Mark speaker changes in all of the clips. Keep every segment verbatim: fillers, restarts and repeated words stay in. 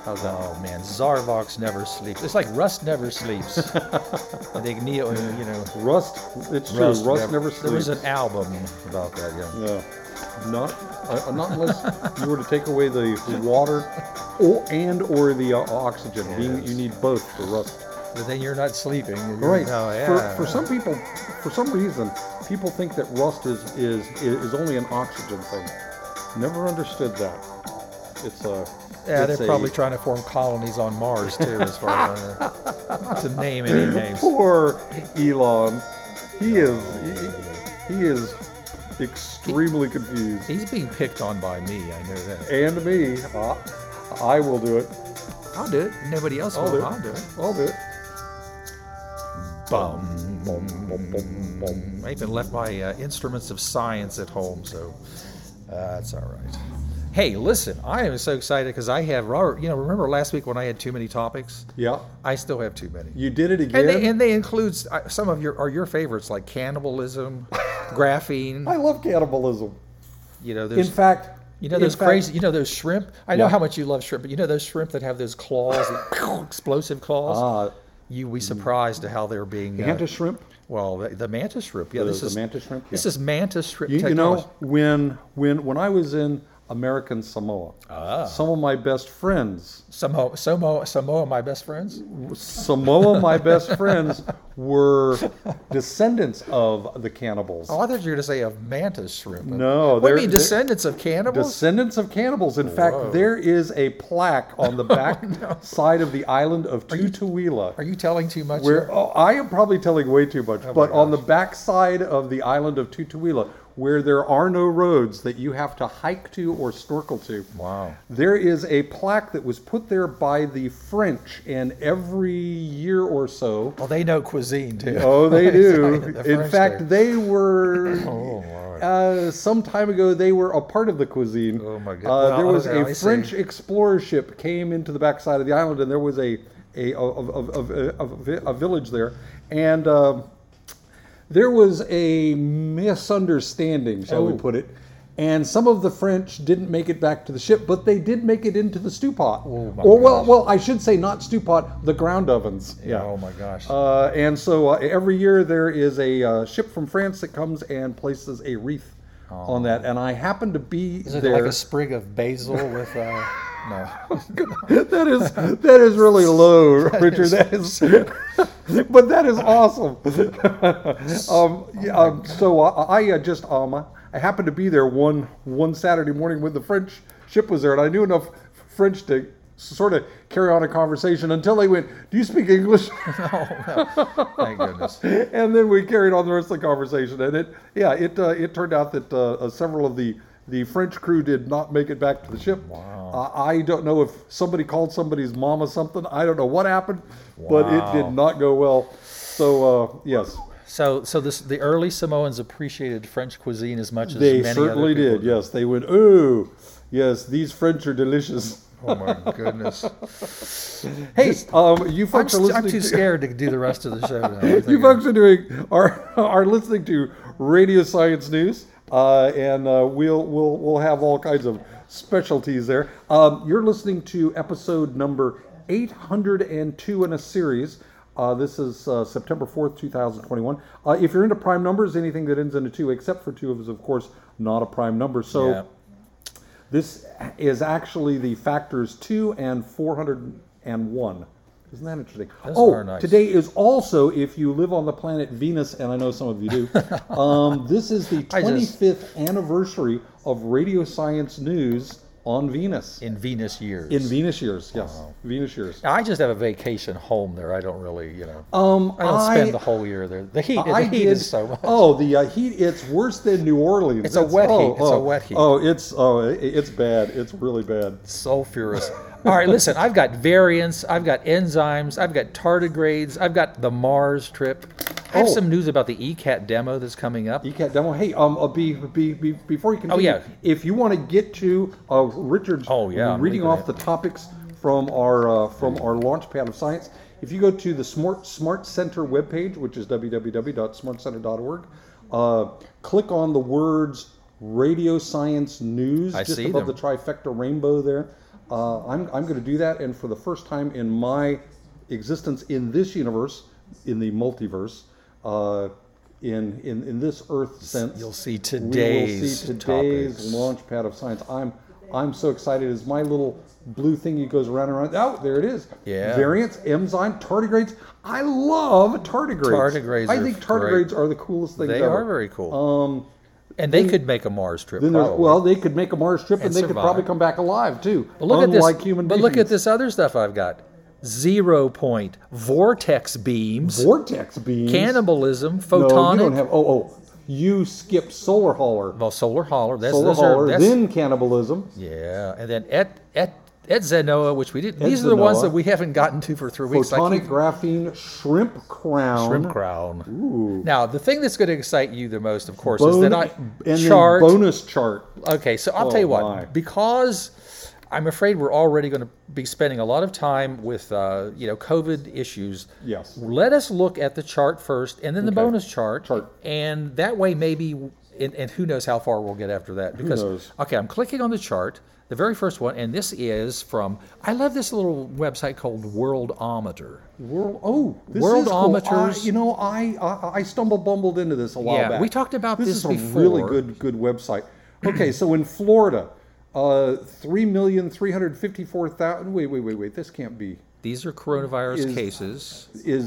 Speaker 1: How's that?
Speaker 2: Oh man, Zarvox never sleeps. It's like Rust never sleeps. I think Neil, you know,
Speaker 1: Rust. It's true. Rust, Rust never, never sleeps.
Speaker 2: There was an album about that. Yeah.
Speaker 1: Yeah. Not, uh, not unless you were to take away the, the water, or and or the uh, oxygen. Yes. Being you need both for rust.
Speaker 2: But then you're not sleeping. You're,
Speaker 1: right.
Speaker 2: Oh, yeah.
Speaker 1: For for some people, for some reason, people think that rust is is is only an oxygen thing. Never understood that. It's a.
Speaker 2: Yeah,
Speaker 1: it's
Speaker 2: they're
Speaker 1: a,
Speaker 2: probably trying to form colonies on Mars too, as far as I know. Not to name any names.
Speaker 1: Poor Elon. He is he, he is extremely confused.
Speaker 2: He's being picked on by me. I know that.
Speaker 1: And me. Uh, I will do it.
Speaker 2: I'll do it. Nobody else
Speaker 1: I'll
Speaker 2: will.
Speaker 1: Do it.
Speaker 2: I'll do it.
Speaker 1: I'll do it.
Speaker 2: Bum, bum, bum, bum, bum. I even left my uh, instruments of science at home, so uh, that's all right. Hey, listen, I am so excited because I have Robert. You know, remember last week when I had too many topics?
Speaker 1: Yeah.
Speaker 2: I still have too many.
Speaker 1: You did it again.
Speaker 2: And they, and they include uh, some of your are your favorites like cannibalism, graphene.
Speaker 1: I love cannibalism.
Speaker 2: You know, there's,
Speaker 1: in fact,
Speaker 2: you know those
Speaker 1: fact,
Speaker 2: crazy. You know those shrimp. I know
Speaker 1: yeah.
Speaker 2: how much you love shrimp, but you know those shrimp that have those claws, explosive claws.
Speaker 1: Ah.
Speaker 2: You be surprised at how they're being.
Speaker 1: Mantis
Speaker 2: uh,
Speaker 1: shrimp.
Speaker 2: Well, the, the mantis shrimp. Yeah,
Speaker 1: the,
Speaker 2: this
Speaker 1: the
Speaker 2: is
Speaker 1: mantis shrimp. Yeah.
Speaker 2: This is mantis shrimp.
Speaker 1: You, you
Speaker 2: technology.
Speaker 1: know, when when when I was in American Samoa,
Speaker 2: ah.
Speaker 1: some of my best friends,
Speaker 2: Samoa, Samoa, Samoa, my best friends.
Speaker 1: Samoa, my best friends were descendants of the cannibals.
Speaker 2: Oh, I thought you were going to say of mantis shrimp.
Speaker 1: No,
Speaker 2: what do you mean descendants of cannibals?
Speaker 1: Descendants of cannibals. In
Speaker 2: Whoa.
Speaker 1: fact, there is a plaque on the back oh, no. side of the island of Tutuila.
Speaker 2: Are you telling too much?
Speaker 1: Where oh, I am probably telling way too much,
Speaker 2: oh
Speaker 1: but on the back side of the island of Tutuila, where there are no roads that you have to hike to or snorkel to.
Speaker 2: Wow.
Speaker 1: There is a plaque that was put there by the French, and every year or so...
Speaker 2: Well, they know cuisine, too.
Speaker 1: Oh, they do.
Speaker 2: the
Speaker 1: In fact,
Speaker 2: there.
Speaker 1: they were...
Speaker 2: oh,
Speaker 1: uh, some time ago, they were a part of the cuisine.
Speaker 2: Oh, my God.
Speaker 1: Uh,
Speaker 2: well,
Speaker 1: there was
Speaker 2: okay,
Speaker 1: a French see. explorer ship came into the backside of the island, and there was a, a, a, a, a, a, a village there. And... Uh, There was a misunderstanding, shall
Speaker 2: oh.
Speaker 1: we put it, and some of the French didn't make it back to the ship, but they did make it into the stew pot.
Speaker 2: Oh my
Speaker 1: or well,
Speaker 2: gosh.
Speaker 1: well, I should say not stew pot, the ground ovens.
Speaker 2: Yeah. Oh my gosh.
Speaker 1: Uh, and so uh, every year there is a uh, ship from France that comes and places a wreath oh. on that, and I happen to be
Speaker 2: is it
Speaker 1: there.
Speaker 2: like a sprig of basil with? Uh... No,
Speaker 1: that is that is really low, that Richard. Is. That is, but that is awesome. um, yeah, um, so uh, I uh, just um I happened to be there one one Saturday morning when the French ship was there, and I knew enough French to sort of carry on a conversation until they went, "Do you speak English?"
Speaker 2: no, no. Thank goodness.
Speaker 1: And then we carried on the rest of the conversation, and it yeah it uh, it turned out that uh, several of the The French crew did not make it back to the ship.
Speaker 2: Wow.
Speaker 1: Uh, I don't know if somebody called somebody's mama something. I don't know what happened, wow. but it did not go well. So, uh, yes.
Speaker 2: So, so this the early Samoans appreciated French cuisine as much as
Speaker 1: they
Speaker 2: many
Speaker 1: certainly
Speaker 2: other people
Speaker 1: did. Yes, they went, "Ooh, yes, these French are delicious."
Speaker 2: Oh my goodness!
Speaker 1: Hey, um, you folks
Speaker 2: I'm,
Speaker 1: are listening.
Speaker 2: I'm too
Speaker 1: to,
Speaker 2: scared to do the rest of the show now.
Speaker 1: You folks are doing are are listening to Radio Science News. Uh, and uh, we'll we'll we'll have all kinds of specialties there. Um, you're listening to episode number eight hundred two in a series. Uh, this is uh, September fourth, twenty twenty-one. Uh, if you're into prime numbers, anything that ends in a two, except for two, is of course not a prime number. So
Speaker 2: yeah.
Speaker 1: This is actually the factors two and four hundred one. Isn't that interesting?
Speaker 2: Those
Speaker 1: oh,
Speaker 2: are nice.
Speaker 1: Today is also, if you live on the planet Venus, and I know some of you do, um, this is the twenty-fifth just... anniversary of Radio Science News on Venus.
Speaker 2: In Venus years.
Speaker 1: In Venus years, yes.
Speaker 2: Wow.
Speaker 1: Venus years.
Speaker 2: I just have a vacation home there. I don't really, you know,
Speaker 1: um,
Speaker 2: I don't
Speaker 1: I,
Speaker 2: spend the whole year there. The heat,
Speaker 1: I
Speaker 2: the heat
Speaker 1: did,
Speaker 2: is so much.
Speaker 1: Oh, the uh, heat, it's worse than New Orleans.
Speaker 2: It's, it's a wet
Speaker 1: oh,
Speaker 2: heat. It's
Speaker 1: oh,
Speaker 2: a wet heat.
Speaker 1: Oh, it's, oh, it, it's bad. It's really bad.
Speaker 2: Sulfurous. All right, listen, I've got variants, I've got enzymes, I've got tardigrades, I've got the Mars trip. I have
Speaker 1: Oh.
Speaker 2: some news about the E CAT demo that's coming up.
Speaker 1: E CAT demo. Hey, um, uh, be, be, be, before you continue,
Speaker 2: Oh, yeah.
Speaker 1: if you want to get to uh, Richard's
Speaker 2: Oh, yeah,
Speaker 1: reading off the topics from our uh, from our Launchpad of Science, if you go to the Smart Smart Center webpage, which is w w w dot smart center dot org, uh, click on the words Radio Science News
Speaker 2: I
Speaker 1: just
Speaker 2: see
Speaker 1: above
Speaker 2: them.
Speaker 1: the trifecta rainbow there. uh, I'm, I'm going to do that. And for the first time in my existence in this universe, in the multiverse, uh, in, in, in this Earth sense,
Speaker 2: You'll see
Speaker 1: we will
Speaker 2: today's
Speaker 1: see today's
Speaker 2: topics.
Speaker 1: launch pad of science. I'm I'm so excited. As my little blue thingy goes around and around. Oh, there it is.
Speaker 2: Yeah.
Speaker 1: Variants, enzyme, tardigrades. I love tardigrades.
Speaker 2: Tardigrades
Speaker 1: I
Speaker 2: are
Speaker 1: think
Speaker 2: great.
Speaker 1: tardigrades are the coolest things
Speaker 2: They
Speaker 1: ever.
Speaker 2: are very cool.
Speaker 1: Um,
Speaker 2: and they could make a Mars trip.
Speaker 1: then there's,
Speaker 2: Probably.
Speaker 1: well, they could make a Mars trip and,
Speaker 2: And
Speaker 1: they could
Speaker 2: survive.
Speaker 1: probably come back alive too.
Speaker 2: But look
Speaker 1: unlike
Speaker 2: at this.
Speaker 1: human
Speaker 2: but
Speaker 1: babies.
Speaker 2: look at this other stuff I've got. Zero point vortex beams,
Speaker 1: Vortex beams.
Speaker 2: cannibalism,
Speaker 1: No,
Speaker 2: photonic.
Speaker 1: you don't have. Oh, oh. You skip solar hauler.
Speaker 2: well, solar hauler. That's,
Speaker 1: Solar
Speaker 2: those
Speaker 1: hauler.
Speaker 2: Are, that's,
Speaker 1: Then cannibalism.
Speaker 2: yeah, and then et et et Zenoa, which we did. These are the
Speaker 1: Zenoa.
Speaker 2: ones that we haven't gotten to for three weeks. I
Speaker 1: Photonic
Speaker 2: keep-
Speaker 1: graphene shrimp crown.
Speaker 2: Shrimp crown.
Speaker 1: Ooh.
Speaker 2: Now, the thing that's going to excite you the most, of course,
Speaker 1: Bone,
Speaker 2: is that I
Speaker 1: and
Speaker 2: chart.
Speaker 1: then bonus chart.
Speaker 2: Okay, so I'll
Speaker 1: Oh,
Speaker 2: tell you what,
Speaker 1: my.
Speaker 2: because I'm afraid we're already going to be spending a lot of time with, uh, you know, COVID issues.
Speaker 1: Yes.
Speaker 2: Let us look at the chart first, and then the
Speaker 1: Okay.
Speaker 2: bonus chart,
Speaker 1: Chart.
Speaker 2: and that way maybe, and, and who knows how far we'll get after that. Because
Speaker 1: knows?
Speaker 2: okay, I'm clicking on the chart, the very first one, and this is from. I love this little website called Worldometer.
Speaker 1: World. Oh, this
Speaker 2: Worldometers.
Speaker 1: is cool. I, you know, I, I I stumbled bumbled into this a while
Speaker 2: Yeah,
Speaker 1: back.
Speaker 2: we talked about
Speaker 1: this
Speaker 2: this
Speaker 1: is a
Speaker 2: before.
Speaker 1: really good good website. Okay, so in Florida, uh, three million three hundred fifty four thousand. Wait, wait, wait, wait. This can't be.
Speaker 2: These are coronavirus
Speaker 1: Is-
Speaker 2: cases.
Speaker 1: Is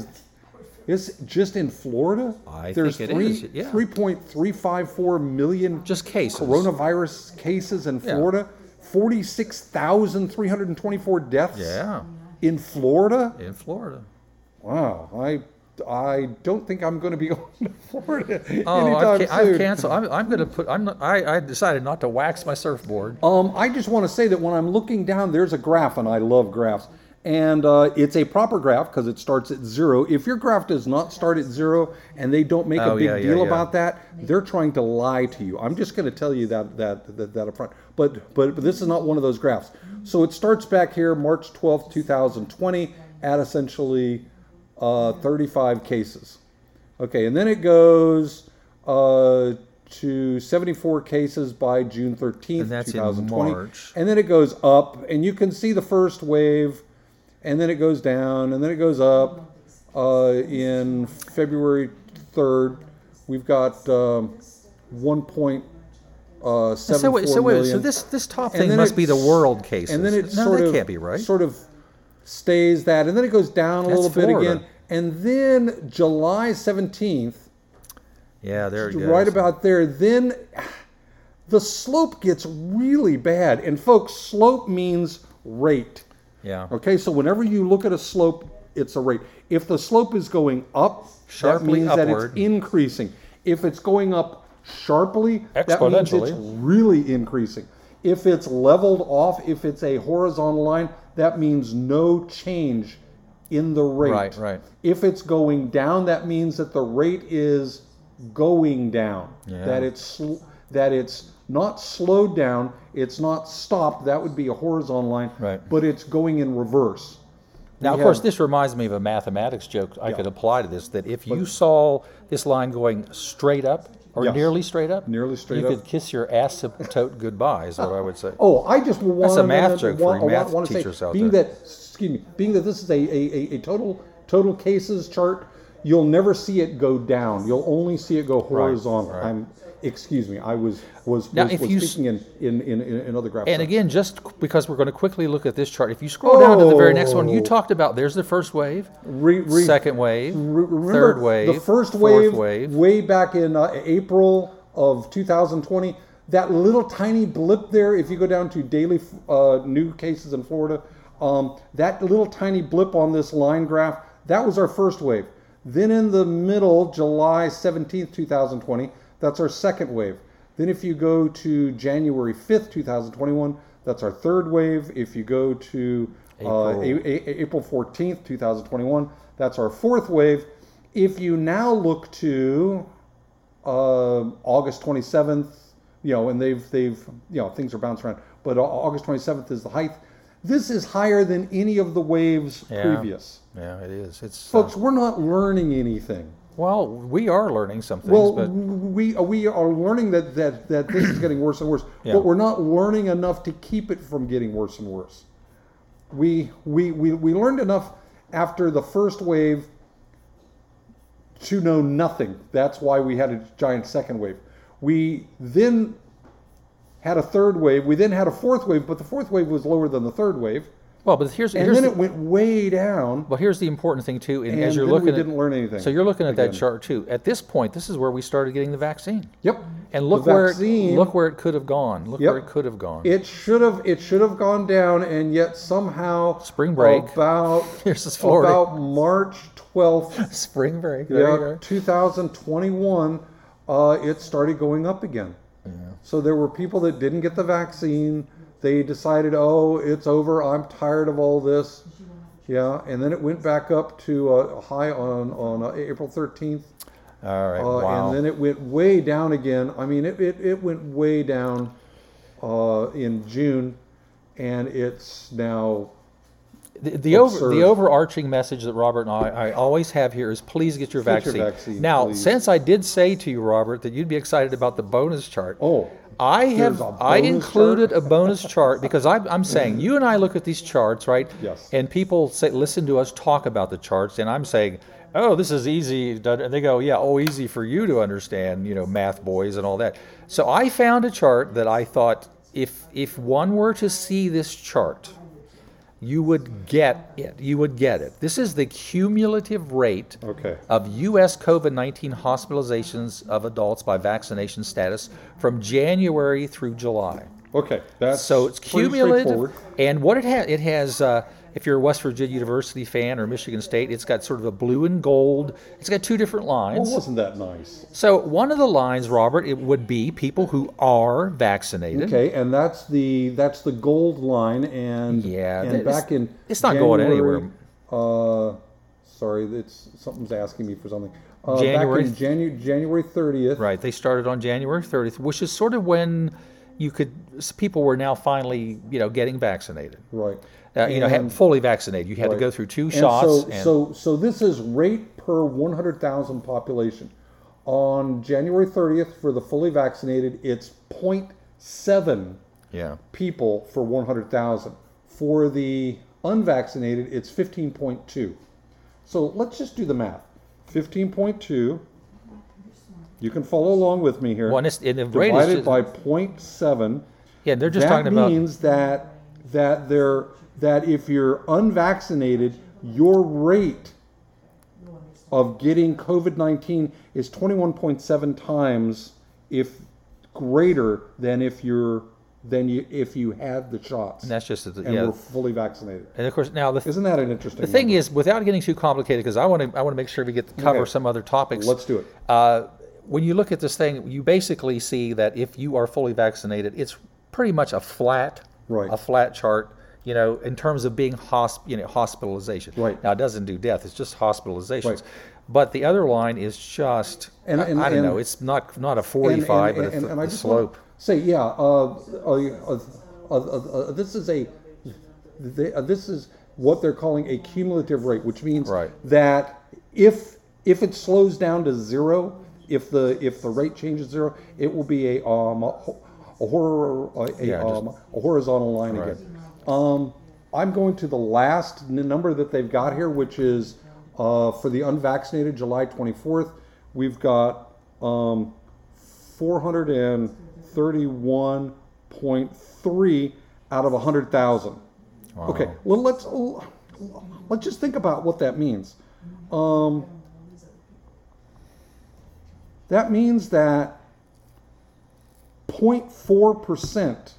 Speaker 1: is just in Florida?
Speaker 2: I
Speaker 1: There's
Speaker 2: think it
Speaker 1: three,
Speaker 2: is, yeah.
Speaker 1: three point three five four million
Speaker 2: Just cases.
Speaker 1: coronavirus cases in
Speaker 2: Yeah.
Speaker 1: Florida. Forty six thousand three hundred and twenty four deaths.
Speaker 2: Yeah,
Speaker 1: In Florida.
Speaker 2: in Florida.
Speaker 1: Wow, I I don't think I'm going to be going to Florida
Speaker 2: Oh,
Speaker 1: anytime
Speaker 2: I've, ca-
Speaker 1: soon.
Speaker 2: I've canceled. I'm, I'm going to put. I'm. not- I, I decided not to wax my surfboard.
Speaker 1: Um, I just want to say that when I'm looking down, there's a graph, and I love graphs. And uh, it's a proper graph because it starts at zero. If your graph does not start at zero and they don't make a
Speaker 2: Oh,
Speaker 1: big
Speaker 2: yeah, yeah,
Speaker 1: deal
Speaker 2: yeah.
Speaker 1: about that, they're trying to lie to you. I'm just going to tell you that that that, that up front. But, but but this is not one of those graphs. So it starts back here, March twelfth, two thousand twenty, at essentially uh, thirty-five cases. Okay, and then it goes uh, to seventy-four cases by June thirteenth,
Speaker 2: And that's in
Speaker 1: twenty twenty.
Speaker 2: March.
Speaker 1: And then it goes up, and you can see the first wave, and then it goes down, and then it goes up. Uh, in February third, we've got um, one point seven
Speaker 2: So
Speaker 1: four
Speaker 2: wait, so wait,
Speaker 1: million.
Speaker 2: so this this top
Speaker 1: And
Speaker 2: thing
Speaker 1: then
Speaker 2: must be the
Speaker 1: it's-
Speaker 2: world cases.
Speaker 1: And then it
Speaker 2: no,
Speaker 1: sort
Speaker 2: that
Speaker 1: of
Speaker 2: can't be right.
Speaker 1: sort of stays that, and then it goes down a
Speaker 2: That's
Speaker 1: little bit
Speaker 2: Florida.
Speaker 1: again, and then July seventeenth,
Speaker 2: Yeah, there it goes.
Speaker 1: right about there, then the slope gets really bad. And folks, slope means rate.
Speaker 2: Yeah.
Speaker 1: Okay, so whenever you look at a slope, it's a rate. If the slope is going up,
Speaker 2: Sharply
Speaker 1: that means that
Speaker 2: upward.
Speaker 1: it's increasing. If it's going up sharply, that means it's
Speaker 2: Exponentially.
Speaker 1: really increasing. If it's leveled off, if it's a horizontal line, that means no change in the rate.
Speaker 2: Right, right.
Speaker 1: If it's going down, that means that the rate is going down.
Speaker 2: Yeah.
Speaker 1: That it's sl- that it's not slowed down, it's not stopped. That would be a horizontal line.
Speaker 2: Right.
Speaker 1: But it's going in reverse.
Speaker 2: Now,
Speaker 1: We
Speaker 2: of course,
Speaker 1: have-
Speaker 2: this reminds me of a mathematics joke I
Speaker 1: Yeah.
Speaker 2: could apply to this. That if you saw this line going straight up or
Speaker 1: Yes.
Speaker 2: nearly straight up,
Speaker 1: Nearly straight
Speaker 2: you
Speaker 1: up.
Speaker 2: could kiss your asymptote goodbye. Is what I would say.
Speaker 1: Oh, I just want
Speaker 2: a math joke for you math
Speaker 1: want to say,
Speaker 2: teachers out
Speaker 1: being
Speaker 2: there.
Speaker 1: that excuse me, being that this is a, a, a, a total total cases chart, you'll never see it go down. You'll only see it go horizontal.
Speaker 2: right.
Speaker 1: I'm excuse me, I was was,
Speaker 2: Now,
Speaker 1: was,
Speaker 2: if
Speaker 1: was
Speaker 2: you s-
Speaker 1: speaking in, in, in, in another graph.
Speaker 2: And again, just because we're going to quickly look at this chart, if you scroll down to the very next one, you
Speaker 1: Oh.
Speaker 2: talked about there's the first wave,
Speaker 1: Re- re-
Speaker 2: second wave,
Speaker 1: Re- remember
Speaker 2: third wave,
Speaker 1: the first
Speaker 2: fourth
Speaker 1: wave,
Speaker 2: wave.
Speaker 1: way back in uh, April of two thousand twenty. That little tiny blip there, if you go down to daily uh, new cases in Florida, um, that little tiny blip on this line graph, that was our first wave. Then in the middle, July seventeenth, two thousand twenty, that's our second wave. Then if you go to January fifth, two thousand twenty-one, that's our third wave. If you go to uh,
Speaker 2: April.
Speaker 1: A- A- April fourteenth, two thousand twenty-one, that's our fourth wave. If you now look to uh, August twenty-seventh, you know, and they've they've you know things are bouncing around, but Au- August twenty-seventh is the height. This is higher than any of the waves
Speaker 2: Yeah.
Speaker 1: previous.
Speaker 2: Yeah, it is. It's uh,
Speaker 1: Folks, we're not learning anything.
Speaker 2: well, we are learning some things,
Speaker 1: Well,
Speaker 2: but
Speaker 1: we we are learning that, that that this is getting worse and worse,
Speaker 2: Yeah.
Speaker 1: but we're not learning enough to keep it from getting worse and worse. we, we, we, we learned enough after the first wave to know nothing. That's why we had a giant second wave. We then had a third wave. We then had a fourth wave, but the fourth wave was lower than the third wave.
Speaker 2: Well, but here's
Speaker 1: And
Speaker 2: here's
Speaker 1: then
Speaker 2: the,
Speaker 1: it went way down.
Speaker 2: well, here's the important thing too. And,
Speaker 1: And
Speaker 2: as you're
Speaker 1: then
Speaker 2: looking
Speaker 1: we
Speaker 2: at,
Speaker 1: didn't learn anything.
Speaker 2: So you're looking at that
Speaker 1: again.
Speaker 2: chart too. At this point, this is where we started getting the vaccine.
Speaker 1: Yep.
Speaker 2: And look
Speaker 1: The
Speaker 2: where
Speaker 1: vaccine-
Speaker 2: it, look where it could have gone. Look
Speaker 1: Yep.
Speaker 2: where it could have gone.
Speaker 1: It should have it should have gone down, and yet somehow
Speaker 2: Spring break.
Speaker 1: about
Speaker 2: Here's this Florida.
Speaker 1: about March twelfth,
Speaker 2: Spring break. There you
Speaker 1: yeah,
Speaker 2: go.
Speaker 1: two thousand twenty-one, uh, it started going up again.
Speaker 2: Yeah.
Speaker 1: So there were people that didn't get the vaccine. They decided, oh, it's over. I'm tired of all this. Yeah, and then it went back up to a high on on uh, April thirteenth.
Speaker 2: All right.
Speaker 1: Uh,
Speaker 2: wow.
Speaker 1: And then it went way down again. I mean, it, it, it went way down uh, in June, and it's now.
Speaker 2: The, the over
Speaker 1: absurd.
Speaker 2: the overarching message that Robert and I, I always have here is please get your
Speaker 1: Get your
Speaker 2: vaccine.
Speaker 1: vaccine,
Speaker 2: now,
Speaker 1: please.
Speaker 2: since I did say to you, Robert, that you'd be excited about the bonus chart,
Speaker 1: Oh,
Speaker 2: I have
Speaker 1: there's a
Speaker 2: I
Speaker 1: bonus
Speaker 2: included
Speaker 1: chart?
Speaker 2: a bonus chart because I, I'm saying you and I look at these charts, right?
Speaker 1: Yes.
Speaker 2: And people say, listen to us talk about the charts, and I'm saying, oh, this is easy, and they go, yeah, oh, easy for you to understand, you know, math boys and all that. So I found a chart that I thought if if one were to see this chart, you would get it. You would get it. This is the cumulative rate
Speaker 1: okay.
Speaker 2: of U S COVID nineteen hospitalizations of adults by vaccination status from January through July.
Speaker 1: Okay. That's
Speaker 2: So it's
Speaker 1: pretty
Speaker 2: cumulative,
Speaker 1: straightforward.
Speaker 2: and what it has, it has. Uh, if you're a West Virginia University fan or Michigan State, it's got sort of a blue and gold. It's got two different lines.
Speaker 1: Well, wasn't that nice?
Speaker 2: So one of the lines, Robert, it would be people who are vaccinated.
Speaker 1: Okay, and that's the that's the gold line, and
Speaker 2: Yeah,
Speaker 1: and
Speaker 2: it's-
Speaker 1: back in
Speaker 2: it's not going
Speaker 1: January-
Speaker 2: anywhere.
Speaker 1: Uh, sorry, it's something's asking me for something. Uh,
Speaker 2: January-
Speaker 1: back in January January thirtieth.
Speaker 2: Right. They started on January thirtieth, which is sort of when you could people were now finally, you know, getting vaccinated.
Speaker 1: Right.
Speaker 2: Uh, you know, ha-
Speaker 1: And-
Speaker 2: fully vaccinated. You had to
Speaker 1: right.
Speaker 2: go through two
Speaker 1: And
Speaker 2: shots.
Speaker 1: So,
Speaker 2: and
Speaker 1: so, so this is rate per one hundred thousand population. On January thirtieth, for the fully vaccinated, it's zero point seven
Speaker 2: yeah.
Speaker 1: people for one hundred thousand. For the unvaccinated, it's fifteen point two. So let's just do the math. fifteen point two. You can follow along with me here.
Speaker 2: Well, and, it's, and the rate is
Speaker 1: Divided
Speaker 2: just,
Speaker 1: by zero point seven.
Speaker 2: yeah, they're just
Speaker 1: that
Speaker 2: talking about
Speaker 1: means that that they're that if you're unvaccinated, your rate of getting COVID nineteen is twenty-one point seven times if greater than if you're than you if you had the shots
Speaker 2: and that's just the,
Speaker 1: and
Speaker 2: yeah.
Speaker 1: were fully vaccinated.
Speaker 2: And of course, now the,
Speaker 1: Isn't that an interesting?
Speaker 2: the thing
Speaker 1: number?
Speaker 2: is, without getting too complicated, because I want to I want to make sure we get to cover
Speaker 1: Okay.
Speaker 2: some other topics.
Speaker 1: Let's do it.
Speaker 2: Uh, when you look at this thing, you basically see that if you are fully vaccinated, it's pretty much a flat,
Speaker 1: Right.
Speaker 2: a flat chart. You know, in terms of being hosp, you know, hospitalization.
Speaker 1: Right.
Speaker 2: Now it doesn't do death; it's just hospitalizations.
Speaker 1: Right.
Speaker 2: But the other line is just,
Speaker 1: And-
Speaker 2: I,
Speaker 1: and-
Speaker 2: I don't
Speaker 1: and-
Speaker 2: know, it's not not a
Speaker 1: And-
Speaker 2: forty-five,
Speaker 1: and,
Speaker 2: but
Speaker 1: and,
Speaker 2: it's
Speaker 1: and
Speaker 2: the
Speaker 1: I just want
Speaker 2: slope.
Speaker 1: to say, yeah, uh, uh, uh, uh, uh, uh, this is a they, uh, this is what they're calling a cumulative rate, which means
Speaker 2: Right.
Speaker 1: that if if it slows down to zero, if the if the rate changes zero, it will be a um a, a horror a, a,
Speaker 2: Yeah, just-
Speaker 1: um, a horizontal line
Speaker 2: Right.
Speaker 1: again. Um, I'm going to the last n- number that they've got here, which is uh, for the unvaccinated, July twenty-fourth. We've got um, four hundred thirty-one point three out of one hundred thousand.
Speaker 2: Wow.
Speaker 1: Okay, well let's let's just think about what that means. Um, that means that zero point four percent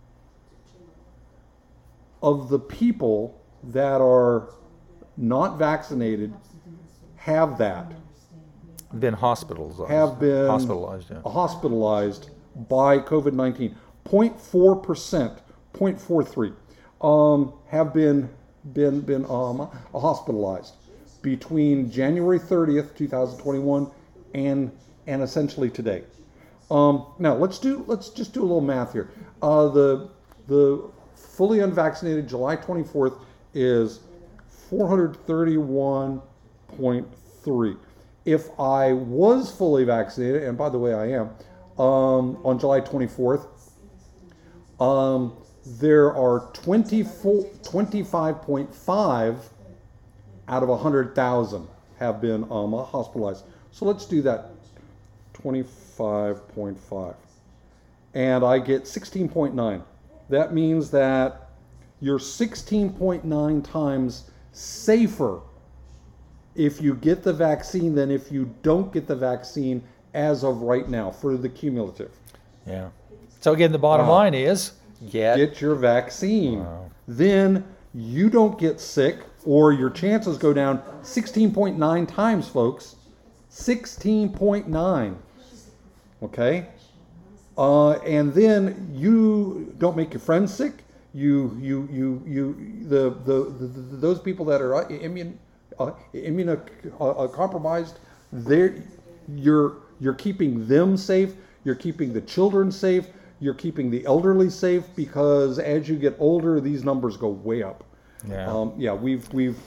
Speaker 1: of the people that are not vaccinated have that.
Speaker 2: Been hospitalized.
Speaker 1: Have been
Speaker 2: hospitalized. Yeah.
Speaker 1: hospitalized by COVID nineteen. zero point four percent, zero point four three, um, have been been been um, hospitalized between January thirtieth, two thousand twenty-one, and and essentially today. Um, now let's do let's just do a little math here. Uh, the the fully unvaccinated July twenty-fourth is four hundred thirty-one point three. If I was fully vaccinated, and by the way I am, um, on July twenty-fourth, um, there are twenty-four, twenty-five point five out of one hundred thousand have been um, hospitalized. So let's do that, twenty-five point five. And I get sixteen point nine. That means that you're sixteen point nine times safer if you get the vaccine than if you don't get the vaccine as of right now for the cumulative.
Speaker 2: Yeah. So again, the bottom
Speaker 1: Wow.
Speaker 2: line is get,
Speaker 1: Get your vaccine.
Speaker 2: Wow.
Speaker 1: Then you don't get sick, or your chances go down sixteen point nine times, folks. sixteen point nine. Okay? Uh, and then you don't make your friends sick. You, you, you, you, the, the, the, the those people that are immune, uh, immunocompromised, they're, you're, you're keeping them safe. You're keeping the children safe. You're keeping the elderly safe, because as you get older, these numbers go way up.
Speaker 2: Yeah.
Speaker 1: Um, yeah, we've, we've,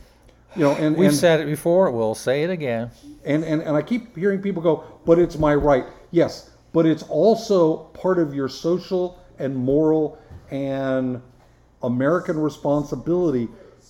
Speaker 1: you know, and
Speaker 2: We've
Speaker 1: and,
Speaker 2: said it before. We'll say it again.
Speaker 1: and, and, and I keep hearing people go, but it's my right. Yes, but it's also part of your social and moral and American responsibility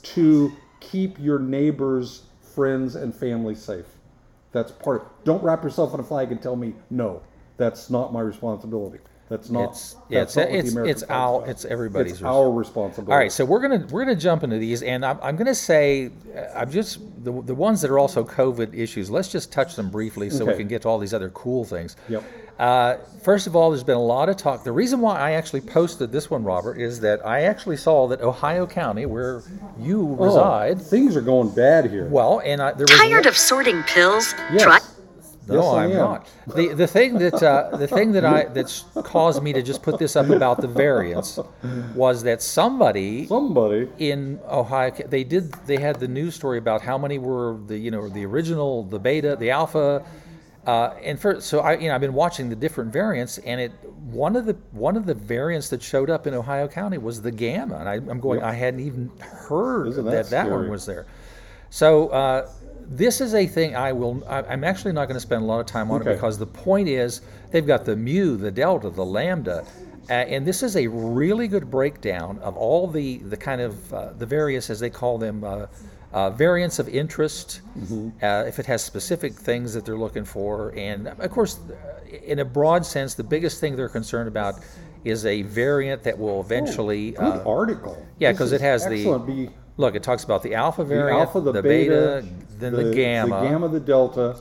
Speaker 1: to keep your neighbors, friends, and family safe. That's part. Don't wrap yourself in a flag and tell me, no, that's not my responsibility. That's not.
Speaker 2: It's yeah,
Speaker 1: that's
Speaker 2: it's
Speaker 1: not what the
Speaker 2: it's
Speaker 1: American
Speaker 2: it's
Speaker 1: flag
Speaker 2: our
Speaker 1: says.
Speaker 2: it's everybody's.
Speaker 1: It's
Speaker 2: res-
Speaker 1: our responsibility.
Speaker 2: All right, so we're gonna we're gonna jump into these, and I'm, I'm gonna say uh, I'm just the the ones that are also COVID issues. Let's just touch them briefly so we
Speaker 1: Okay.
Speaker 2: can get to all these other cool things.
Speaker 1: Yep.
Speaker 2: Uh, first of all, there's been a lot of talk. The reason why I actually posted this one, Robert, is that I actually saw that Ohio County, where you
Speaker 1: Oh,
Speaker 2: reside,
Speaker 1: things are going bad here.
Speaker 2: well, and I, there was
Speaker 3: Tired of sorting pills?
Speaker 1: yes.
Speaker 3: Try.
Speaker 2: No,
Speaker 1: Yes, I
Speaker 2: I'm
Speaker 1: am.
Speaker 2: not. The the thing that uh, the thing that I that's caused me to just put this up about the variants was that somebody
Speaker 1: Somebody.
Speaker 2: in Ohio, they did they had the news story about how many were the you know the original, the beta, the alpha, uh, and for so I you know I've been watching the different variants, and it one of the one of the variants that showed up in Ohio County was the gamma, and I, I'm going
Speaker 1: Yep.
Speaker 2: I hadn't even heard
Speaker 1: Isn't
Speaker 2: that
Speaker 1: that
Speaker 2: that one
Speaker 1: scary?
Speaker 2: was there. So uh, this is a thing I will. I, I'm actually not going to spend a lot of time on
Speaker 1: Okay.
Speaker 2: it, because the point is they've got the mu, the delta, the lambda, uh, and this is a really good breakdown of all the the kind of uh, the various, as they call them, uh, uh, variants of interest.
Speaker 1: Mm-hmm.
Speaker 2: Uh, if it has specific things that they're looking for, and of course, in a broad sense, the biggest thing they're concerned about is a variant that will eventually.
Speaker 1: Good
Speaker 2: uh,
Speaker 1: article.
Speaker 2: yeah,
Speaker 1: This
Speaker 2: 'cause
Speaker 1: is
Speaker 2: it has the-
Speaker 1: excellent. Be
Speaker 2: Look, it talks about the alpha
Speaker 1: the
Speaker 2: variant,
Speaker 1: alpha, the,
Speaker 2: the
Speaker 1: beta,
Speaker 2: then the, gamma,
Speaker 1: the gamma, the delta,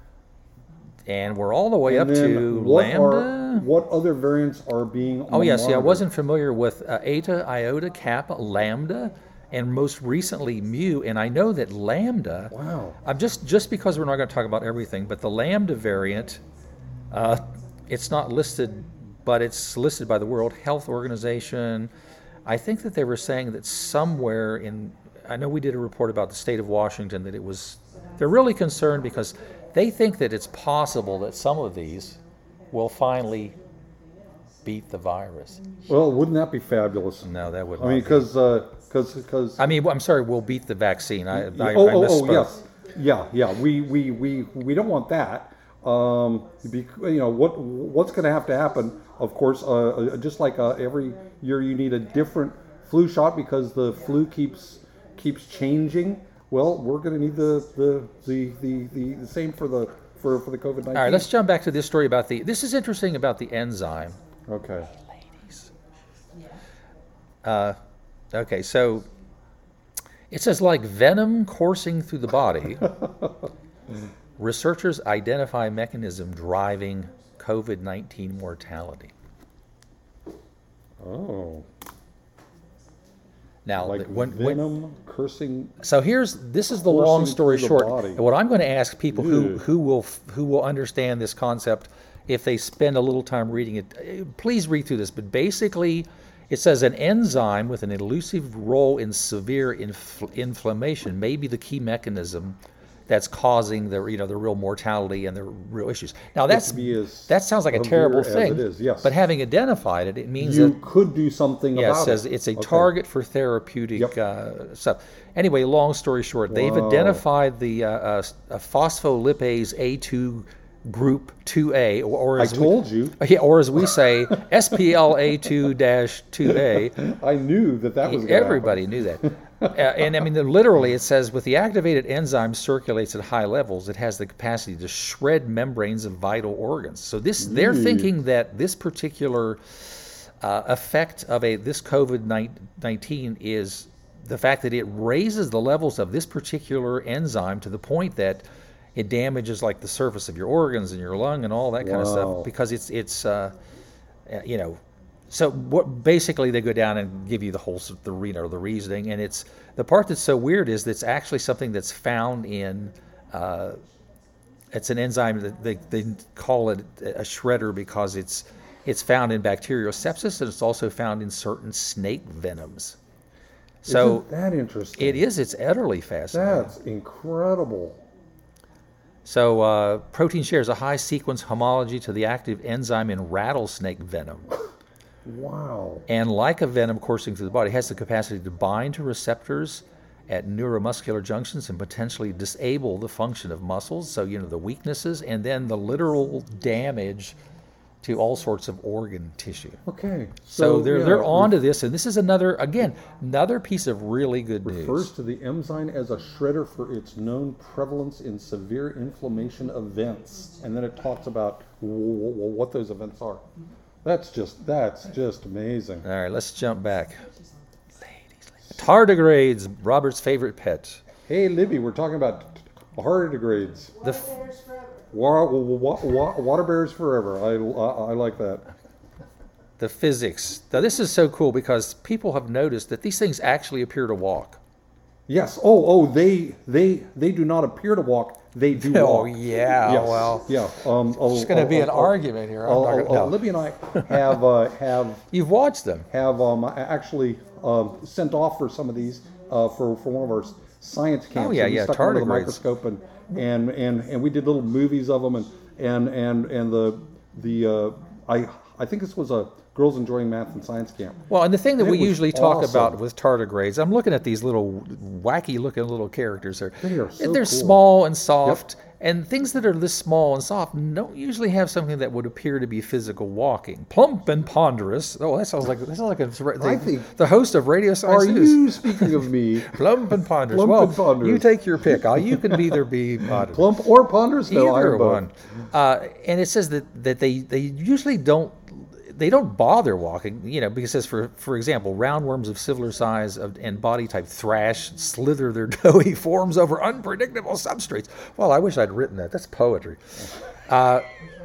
Speaker 2: and we're all the way
Speaker 1: and
Speaker 2: up
Speaker 1: then
Speaker 2: to
Speaker 1: what are
Speaker 2: lambda.
Speaker 1: what other variants are being?
Speaker 2: Oh yes, yeah, I
Speaker 1: monitored?
Speaker 2: wasn't familiar with uh, eta, iota, kappa, lambda, and most recently mu. And I know that lambda.
Speaker 1: Wow.
Speaker 2: I'm just just because we're not going to talk about everything, but the lambda variant, uh, it's not listed, but it's listed by the World Health Organization. I think that they were saying that somewhere in, I know we did a report about the state of Washington, that it was, they're really concerned because they think that it's possible that some of these will finally beat the virus.
Speaker 1: Well, wouldn't that be fabulous?
Speaker 2: No, that would
Speaker 1: I
Speaker 2: not
Speaker 1: mean,
Speaker 2: be.
Speaker 1: because because because.
Speaker 2: I mean, I'm sorry, we'll beat the vaccine. I, I,
Speaker 1: oh,
Speaker 2: I
Speaker 1: oh, oh,
Speaker 2: misspoke.
Speaker 1: yes, yeah, yeah. We we we we don't want that. Um, be, you know what what's going to have to happen? Of course, uh, uh, just like uh, every year, you need a different flu shot because the flu keeps keeps changing. Well, we're going to need the the, the the the the same for the for for the COVID nineteen.
Speaker 2: All right, let's jump back to this story about the. This is interesting about the enzyme.
Speaker 1: Okay.
Speaker 2: Uh, okay, so it says like venom coursing through the body. Researchers identify mechanism driving COVID nineteen mortality.
Speaker 1: Oh.
Speaker 2: Now,
Speaker 1: Like
Speaker 2: th- when, when,
Speaker 1: venom cursing.
Speaker 2: so here's this is the long
Speaker 1: coursing
Speaker 2: story
Speaker 1: through the
Speaker 2: short.
Speaker 1: body.
Speaker 2: And what I'm going to ask people who
Speaker 1: Ew.
Speaker 2: who will f- who will understand this concept if they spend a little time reading it. eh, Please read through this. But basically, it says an enzyme with an elusive role in severe infl- inflammation may be the key mechanism that's causing the you know the real mortality and the real issues. Now that's
Speaker 1: be as
Speaker 2: that sounds like a
Speaker 1: severe
Speaker 2: terrible
Speaker 1: as
Speaker 2: thing.
Speaker 1: it is, yes.
Speaker 2: But having identified it, it means
Speaker 1: You
Speaker 2: that
Speaker 1: could do something
Speaker 2: yeah, it
Speaker 1: about
Speaker 2: says
Speaker 1: it.
Speaker 2: it's a
Speaker 1: Okay.
Speaker 2: target for therapeutic
Speaker 1: Yep.
Speaker 2: uh, stuff. Anyway, long story short, they've
Speaker 1: Wow.
Speaker 2: identified the uh, uh, uh, phospholipase A two group two A, or, or
Speaker 1: I
Speaker 2: as
Speaker 1: told
Speaker 2: we,
Speaker 1: you.
Speaker 2: yeah, or as we say, S P L A two dash two A.
Speaker 1: I knew that that was going to
Speaker 2: Everybody knew that. uh, and I mean, literally, it says with the activated enzyme circulates at high levels, it has the capacity to shred membranes of vital organs. So this, they're
Speaker 1: Ooh.
Speaker 2: thinking that this particular uh, effect of a this COVID nineteen is the fact that it raises the levels of this particular enzyme to the point that it damages like the surface of your organs and your lung and all that kind of
Speaker 1: Wow.
Speaker 2: stuff, because it's it's uh, uh, you know. So what basically they go down and give you the whole the you know the reasoning, and it's the part that's so weird is that it's actually something that's found in uh, it's an enzyme that they, they call it a shredder because it's it's found in bacterial sepsis, and it's also found in certain snake venoms. So
Speaker 1: Isn't that interesting?
Speaker 2: it is. It's utterly fascinating.
Speaker 1: That's incredible.
Speaker 2: So uh, protein shares a high sequence homology to the active enzyme in rattlesnake venom.
Speaker 1: Wow.
Speaker 2: And like a venom coursing through the body, it has the capacity to bind to receptors at neuromuscular junctions and potentially disable the function of muscles, so you know the weaknesses, and then the literal damage to all sorts of organ tissue.
Speaker 1: Okay.
Speaker 2: So, they're
Speaker 1: yeah,
Speaker 2: they're
Speaker 1: it
Speaker 2: on to this, and this is another again another piece of really good
Speaker 1: refers
Speaker 2: news.
Speaker 1: to the enzyme as a shredder for its known prevalence in severe inflammation events, and then it talks about w- w- what those events are. That's just that's just amazing.
Speaker 2: All right, let's jump back. Tardigrades, Robert's favorite pet.
Speaker 1: Hey, Libby, we're talking about tardigrades.
Speaker 2: The f-
Speaker 1: Wa- wa- wa- Water bears forever. I, I, I like that.
Speaker 2: the physics. Now this is so cool because people have noticed that these things actually appear to walk.
Speaker 1: Yes. Oh, oh, they they they do not appear to walk. They do
Speaker 2: Oh
Speaker 1: walk.
Speaker 2: yeah,
Speaker 1: Yes.
Speaker 2: well,
Speaker 1: Yeah. Um,
Speaker 2: there's going to be an argument here. I'm
Speaker 1: Uh,
Speaker 2: not
Speaker 1: uh,
Speaker 2: gonna,
Speaker 1: uh,
Speaker 2: no.
Speaker 1: Libby and I have uh, have
Speaker 2: You've watched them.
Speaker 1: have um, actually um, sent off for some of these uh, for for one of our s- science camps.
Speaker 2: Oh, yeah,
Speaker 1: And we
Speaker 2: yeah,
Speaker 1: stuck them under the
Speaker 2: tardigrades.
Speaker 1: microscope and, and and and we did little movies of them, and and and and the the uh, I I think this was a girls enjoying math and science camp.
Speaker 2: Well, and the thing that
Speaker 1: And
Speaker 2: we
Speaker 1: it was
Speaker 2: usually talk
Speaker 1: awesome.
Speaker 2: about with tardigrades, I'm looking at these little wacky-looking little characters there.
Speaker 1: They are so
Speaker 2: They're
Speaker 1: cool.
Speaker 2: small and soft, and things that are this small and soft don't usually have something that would appear to be physical walking. Plump and ponderous. Oh, that sounds like that sounds like a, the,
Speaker 1: I think-
Speaker 2: the host of Radio Science
Speaker 1: Are
Speaker 2: News.
Speaker 1: you speaking of me?
Speaker 2: Plump and ponderous.
Speaker 1: Plump
Speaker 2: well,
Speaker 1: and ponderous.
Speaker 2: you take your pick. Uh, You can either be ponderous.
Speaker 1: Plump or ponderous? No, I
Speaker 2: Either
Speaker 1: am both.
Speaker 2: one. Uh, and it says that, that they, they usually don't they don't bother walking, you know, because it says for for example, roundworms of similar size of, and body type thrash, slither their doughy forms over unpredictable substrates. Well, I wish I'd written that. That's poetry. Uh,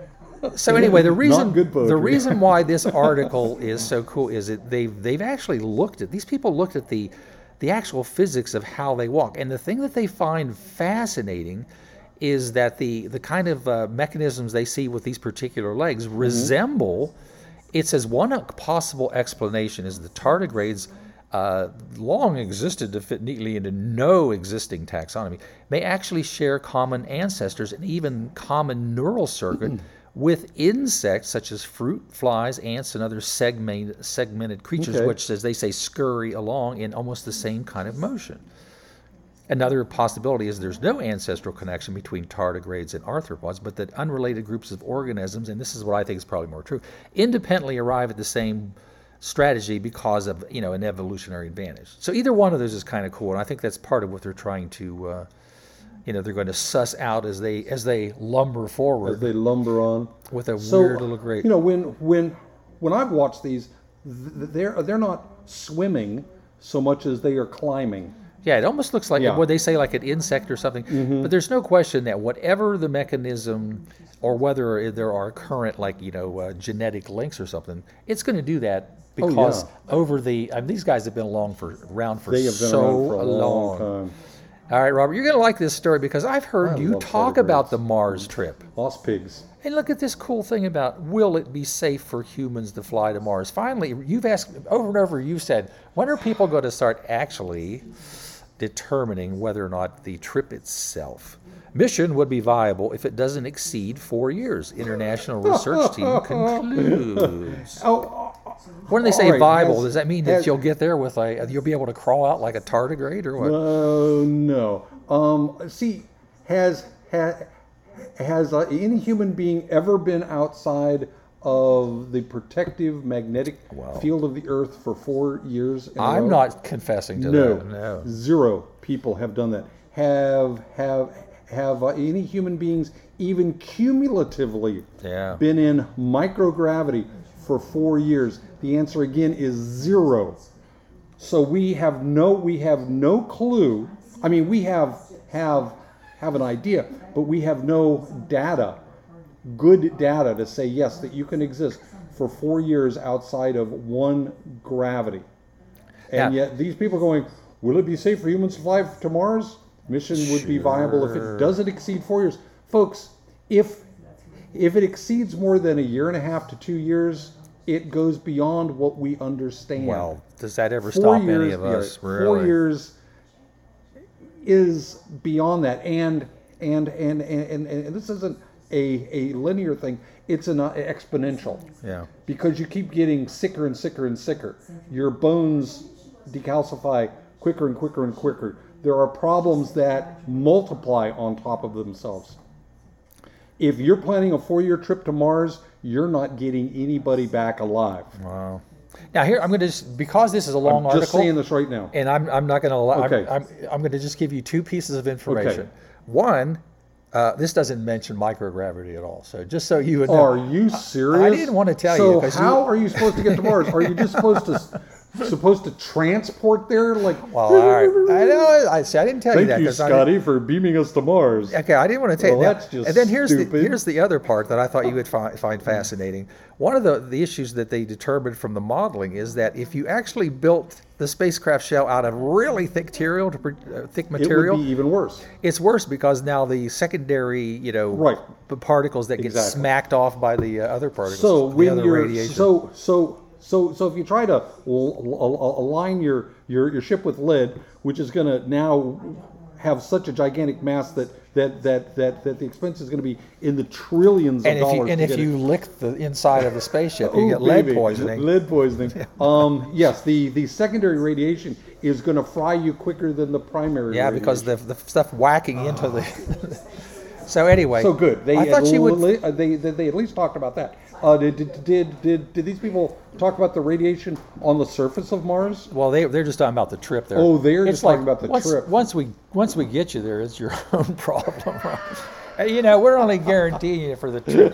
Speaker 2: so anyway, the reason
Speaker 1: good poetry.
Speaker 2: the reason why this article is so cool is that they've they've actually looked at these people looked at the the actual physics of how they walk, and the thing that they find fascinating is that the the kind of uh, mechanisms they see with these particular legs
Speaker 1: Mm-hmm.
Speaker 2: resemble. It says one possible explanation is the tardigrades uh, long existed to fit neatly into no existing taxonomy, may actually share common ancestors and even common neural circuit with insects such as fruit, flies, ants, and other segmented, segmented creatures,
Speaker 1: Okay.
Speaker 2: which, as they say, scurry along in almost the same kind of motion. Another possibility is there's no ancestral connection between tardigrades and arthropods, but that unrelated groups of organisms, and this is what I think is probably more true, independently arrive at the same strategy because of, you know, an evolutionary advantage. So either one of those is kind of cool, and I think that's part of what they're trying to, uh, you know, they're going to suss out as they as they lumber
Speaker 1: As
Speaker 2: forward
Speaker 1: they lumber on.
Speaker 2: with a
Speaker 1: So,
Speaker 2: weird little great.
Speaker 1: You know, when when when I've watched these, th- they're they're not swimming so much as they are climbing.
Speaker 2: Yeah, it almost looks like
Speaker 1: Yeah.
Speaker 2: what they say, like an insect or something.
Speaker 1: Mm-hmm.
Speaker 2: But there's no question that whatever the mechanism, or whether there are current, like you know, uh, genetic links or something, it's going to do that
Speaker 1: Oh,
Speaker 2: because
Speaker 1: yeah.
Speaker 2: over the. I mean, these guys have been along for around for
Speaker 1: They have been
Speaker 2: so
Speaker 1: around for a long
Speaker 2: long.
Speaker 1: time.
Speaker 2: All right, Robert, you're going to like this story because I've heard
Speaker 1: I
Speaker 2: you
Speaker 1: love
Speaker 2: talk
Speaker 1: tardigrades.
Speaker 2: about the Mars trip.
Speaker 1: Lost pigs.
Speaker 2: And look at this cool thing about will it be safe for humans to fly to Mars? Finally, you've asked over and over, you've said, when are people going to start actually determining whether or not the trip itself mission would be viable if it doesn't exceed four years? International research team concludes.
Speaker 1: Oh,
Speaker 2: When they say
Speaker 1: all right,
Speaker 2: viable,
Speaker 1: has-
Speaker 2: does that mean that
Speaker 1: has-
Speaker 2: you'll get there with a, you'll be able to crawl out like a tardigrade or what?
Speaker 1: Uh, no. Um, see, has ha, has uh, any human being ever been outside of the protective magnetic
Speaker 2: Wow.
Speaker 1: field of the Earth for four years in a
Speaker 2: I'm
Speaker 1: row?
Speaker 2: not confessing to
Speaker 1: No,
Speaker 2: that. No.
Speaker 1: zero people have done that. Have have have uh, any human beings even cumulatively
Speaker 2: Yeah.
Speaker 1: been in microgravity for four years? The answer again is zero. So we have no we have no clue. I mean, we have have have an idea, but we have no data, good data to say yes that you can exist for four years outside of one gravity. And
Speaker 2: Yeah.
Speaker 1: yet these people are going, will it be safe for humans to fly to Mars? Mission would be viable if
Speaker 2: Sure.
Speaker 1: it doesn't exceed four years. Folks, if if it exceeds more than a year and a half to two years, it goes beyond what we understand.
Speaker 2: Well, does that ever
Speaker 1: Four
Speaker 2: stop
Speaker 1: years,
Speaker 2: any of
Speaker 1: yeah,
Speaker 2: us?
Speaker 1: Four
Speaker 2: Really?
Speaker 1: years is beyond that, and and and and, and, and this isn't a, a linear thing. It's an uh, exponential.
Speaker 2: Yeah.
Speaker 1: Because you keep getting sicker and sicker and sicker. Your bones decalcify quicker and quicker and quicker. There are problems that multiply on top of themselves. If you're planning a four-year trip to Mars, you're not getting anybody back alive.
Speaker 2: Wow. Now here I'm going to just, because this is a long
Speaker 1: I'm
Speaker 2: article.
Speaker 1: just saying this right now.
Speaker 2: And I'm, I'm not going to.
Speaker 1: Okay.
Speaker 2: I'm, I'm, I'm going to just give you two pieces of information.
Speaker 1: Okay.
Speaker 2: One, uh, this doesn't mention microgravity at all. So just so you would know.
Speaker 1: Are you serious?
Speaker 2: I didn't want to tell
Speaker 1: so
Speaker 2: you, 'cause
Speaker 1: how
Speaker 2: you-
Speaker 1: are you supposed to get to Mars? Are you just supposed to supposed to transport there? Like,
Speaker 2: Well, all right. I know. I see. I didn't tell you
Speaker 1: thank
Speaker 2: that
Speaker 1: you,
Speaker 2: 'cause I
Speaker 1: Scotty, for beaming us to Mars.
Speaker 2: didn't- Okay, I didn't want to tell
Speaker 1: Well,
Speaker 2: you
Speaker 1: that's
Speaker 2: that.
Speaker 1: just
Speaker 2: And then here's the
Speaker 1: stupid.
Speaker 2: here's the other part that I thought you would find, find fascinating. One of the, the issues that they determined from the modeling is that if you actually built the spacecraft shell out of really thick material, to, pro- uh, thick
Speaker 1: It
Speaker 2: material,
Speaker 1: would be even worse.
Speaker 2: it's worse because now the secondary, you know,
Speaker 1: Right.
Speaker 2: p- particles that get
Speaker 1: Exactly.
Speaker 2: smacked off by the uh, other particles,
Speaker 1: So
Speaker 2: the
Speaker 1: when
Speaker 2: other
Speaker 1: you're
Speaker 2: radiation.
Speaker 1: so so so so if you try to l- l- align your, your your ship with lead, which is going to now have such a gigantic mass that that that that, that the expense is going to be in the trillions
Speaker 2: and
Speaker 1: of
Speaker 2: if you
Speaker 1: dollars.
Speaker 2: and
Speaker 1: to
Speaker 2: if
Speaker 1: get
Speaker 2: you
Speaker 1: it.
Speaker 2: lick the inside of the spaceship, you
Speaker 1: Ooh,
Speaker 2: get lead
Speaker 1: baby,
Speaker 2: poisoning.
Speaker 1: Lead poisoning. um, yes, the, the secondary radiation is going to fry you quicker than the primary.
Speaker 2: Yeah,
Speaker 1: radiation.
Speaker 2: because the the stuff whacking into the. So anyway,
Speaker 1: So good. They
Speaker 2: I
Speaker 1: at
Speaker 2: thought you would.
Speaker 1: li- uh, they, they they at least talked about that. Uh, did, did did did did these people talk about the radiation on the surface of Mars?
Speaker 2: Well, they they're just talking about the trip there.
Speaker 1: Oh, they're
Speaker 2: It's
Speaker 1: just talking about the
Speaker 2: once,
Speaker 1: trip.
Speaker 2: Once we once we get you there, it's your own problem. Uh, you know, we're only guaranteeing you for the trip.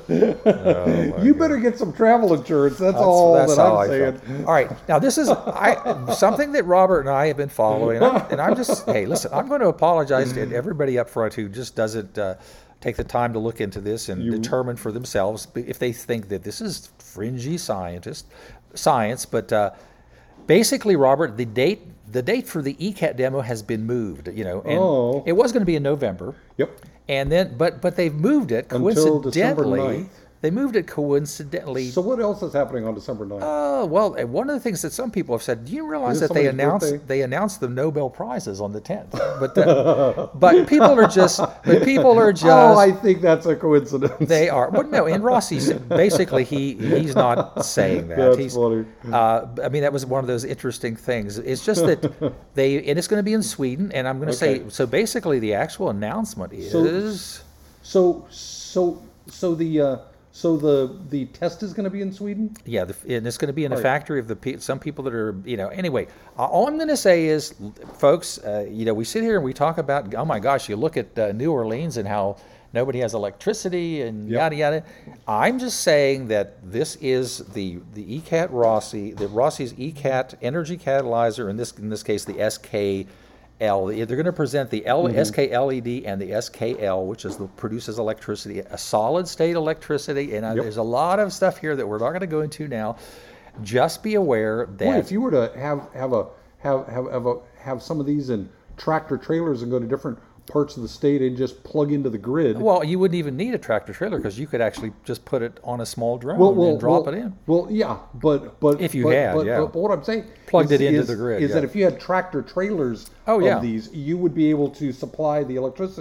Speaker 1: You better get some travel insurance. That's,
Speaker 2: That's,
Speaker 1: all
Speaker 2: that's
Speaker 1: that
Speaker 2: how
Speaker 1: I'm
Speaker 2: I
Speaker 1: saying.
Speaker 2: felt. All right, now this is I, something that Robert and I have been following, and I'm, and I'm just hey, listen, I'm going to apologize to everybody up front who just doesn't uh, take the time to look into this and determine for themselves if they think that this is fringy scientist science. But uh, basically, Robert, the date the date for the E CAT demo has been moved. You know, and
Speaker 1: Oh.
Speaker 2: it was going to be in November.
Speaker 1: Yep.
Speaker 2: And then, but but they've moved it
Speaker 1: Until December
Speaker 2: coincidentally.
Speaker 1: ninth.
Speaker 2: They moved it coincidentally.
Speaker 1: So what else is happening on December ninth?
Speaker 2: Uh, well, and one of the things that some people have said, do you realize
Speaker 1: Is it
Speaker 2: that they
Speaker 1: somebody's
Speaker 2: announced
Speaker 1: birthday?
Speaker 2: they announced the Nobel prizes on the tenth? But the, but people are just but people are just
Speaker 1: oh, I think that's a coincidence.
Speaker 2: they are. But no, and Rossi said- basically he he's not saying that.
Speaker 1: That's
Speaker 2: he's,
Speaker 1: funny.
Speaker 2: Uh, I mean, that was one of those interesting things. It's just that they and it's going to be in Sweden, and I'm going to say
Speaker 1: Okay.
Speaker 2: so. Basically, the actual announcement is.
Speaker 1: So so so the uh, so the the test is going to be in Sweden.
Speaker 2: Yeah, the, and it's going to be in a
Speaker 1: Right.
Speaker 2: factory of the pe- some people that are, you know. Anyway, uh, all I'm going to say is, folks, uh, you know, we sit here and we talk about, oh my gosh, you look at uh, New Orleans and how nobody has electricity and
Speaker 1: Yep.
Speaker 2: yada yada. I'm just saying that this is the the E CAT Rossi, the Rossi's E CAT energy catalyzer. In this in this case, the S K L. They're going to present the L,
Speaker 1: Mm-hmm.
Speaker 2: S K L E D and the S K L, which is the produces electricity, a solid state electricity. And uh,
Speaker 1: Yep.
Speaker 2: there's a lot of stuff here that we're not going to go into now. Just be aware that
Speaker 1: Boy, if you were to have have a have have have, a, have some of these in tractor trailers and go to different parts of the state and just plug into the grid.
Speaker 2: well, you wouldn't even need a tractor trailer because you could actually just put it on a small drone
Speaker 1: well, well,
Speaker 2: and drop
Speaker 1: well,
Speaker 2: it in.
Speaker 1: Well, yeah, but but
Speaker 2: If you
Speaker 1: but,
Speaker 2: had,
Speaker 1: but,
Speaker 2: yeah.
Speaker 1: but, but what I'm saying
Speaker 2: Plugged
Speaker 1: is,
Speaker 2: it into
Speaker 1: is-
Speaker 2: the grid,
Speaker 1: is
Speaker 2: yeah.
Speaker 1: that if you had tractor trailers
Speaker 2: Oh,
Speaker 1: of
Speaker 2: yeah.
Speaker 1: these, you would be able to supply the electricity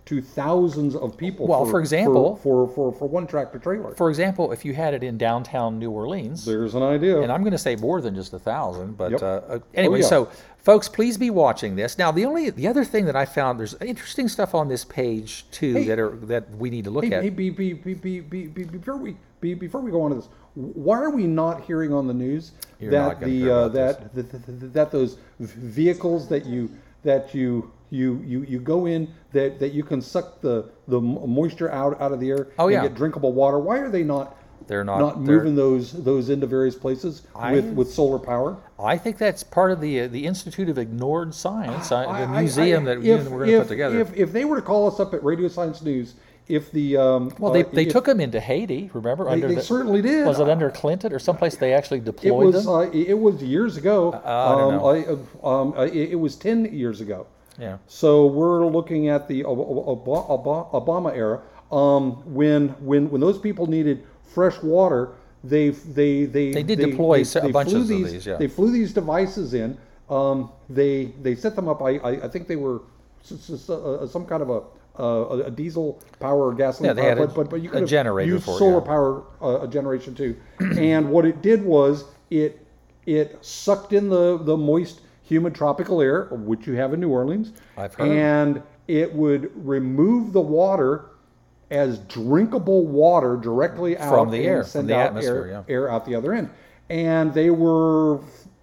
Speaker 1: to thousands of people.
Speaker 2: Well, for example-
Speaker 1: for for, for, for one tractor trailer.
Speaker 2: For example, if you had it in downtown New Orleans,
Speaker 1: There's an idea.
Speaker 2: and I'm going to say more than just a thousand, but
Speaker 1: Yep.
Speaker 2: uh, uh, anyway,
Speaker 1: Oh, yeah.
Speaker 2: so folks, please be watching this. Now, the only the other thing that I found, there's interesting stuff on this page too
Speaker 1: Hey.
Speaker 2: that are that we need to look
Speaker 1: Hey,
Speaker 2: at.
Speaker 1: hey, be, be, be, be, be, be, before we be, before we go on to this, why are we not hearing on the news
Speaker 2: You're
Speaker 1: that
Speaker 2: not gonna
Speaker 1: the
Speaker 2: hear
Speaker 1: uh,
Speaker 2: about this.
Speaker 1: that, that, that that those vehicles that you that you you you, you go in that, that you can suck the, the moisture out, out of the air
Speaker 2: Oh,
Speaker 1: and
Speaker 2: yeah.
Speaker 1: get drinkable water? Why are they not
Speaker 2: They're not-
Speaker 1: not
Speaker 2: they're-
Speaker 1: moving those those into various places
Speaker 2: I-
Speaker 1: with, with solar power?
Speaker 2: I think that's part of the uh, the Institute of Ignored Science, uh,
Speaker 1: I-
Speaker 2: the
Speaker 1: I-
Speaker 2: museum
Speaker 1: I-
Speaker 2: that you
Speaker 1: if-
Speaker 2: know, we're going to
Speaker 1: if-
Speaker 2: put together.
Speaker 1: If, if they were to call us up at Radio Science News, if the um,
Speaker 2: well, they,
Speaker 1: uh,
Speaker 2: they
Speaker 1: if-
Speaker 2: took them into Haiti, remember?
Speaker 1: they,
Speaker 2: under
Speaker 1: they
Speaker 2: the,
Speaker 1: certainly did.
Speaker 2: Was it under Clinton or someplace they actually
Speaker 1: It
Speaker 2: deployed
Speaker 1: was
Speaker 2: them?
Speaker 1: uh, it was years ago.
Speaker 2: I don't know.
Speaker 1: Um, I, uh, um, uh, it, it was ten years ago.
Speaker 2: Yeah.
Speaker 1: So we're looking at the Ob- Ob- Ob- Obama era, um, when when when those people needed fresh water. They they they
Speaker 2: They did deploy a
Speaker 1: they
Speaker 2: bunch
Speaker 1: flew
Speaker 2: of
Speaker 1: these,
Speaker 2: these, yeah.
Speaker 1: They flew these devices in. Um, they they set them up. I I, I think they were s- s- uh, some kind of a uh, a diesel power or gasoline
Speaker 2: Yeah, they
Speaker 1: power,
Speaker 2: had a-
Speaker 1: but, but but you
Speaker 2: a
Speaker 1: could have
Speaker 2: generator
Speaker 1: used
Speaker 2: for it,
Speaker 1: solar
Speaker 2: yeah.
Speaker 1: power uh, generation too. And what it did was it it sucked in the the moist, humid tropical air, which you have in New Orleans.
Speaker 2: I've heard.
Speaker 1: And it would remove the water as drinkable water directly out
Speaker 2: From the
Speaker 1: and
Speaker 2: air,
Speaker 1: send
Speaker 2: from the
Speaker 1: out
Speaker 2: atmosphere,
Speaker 1: air,
Speaker 2: yeah.
Speaker 1: air out the other end. And they were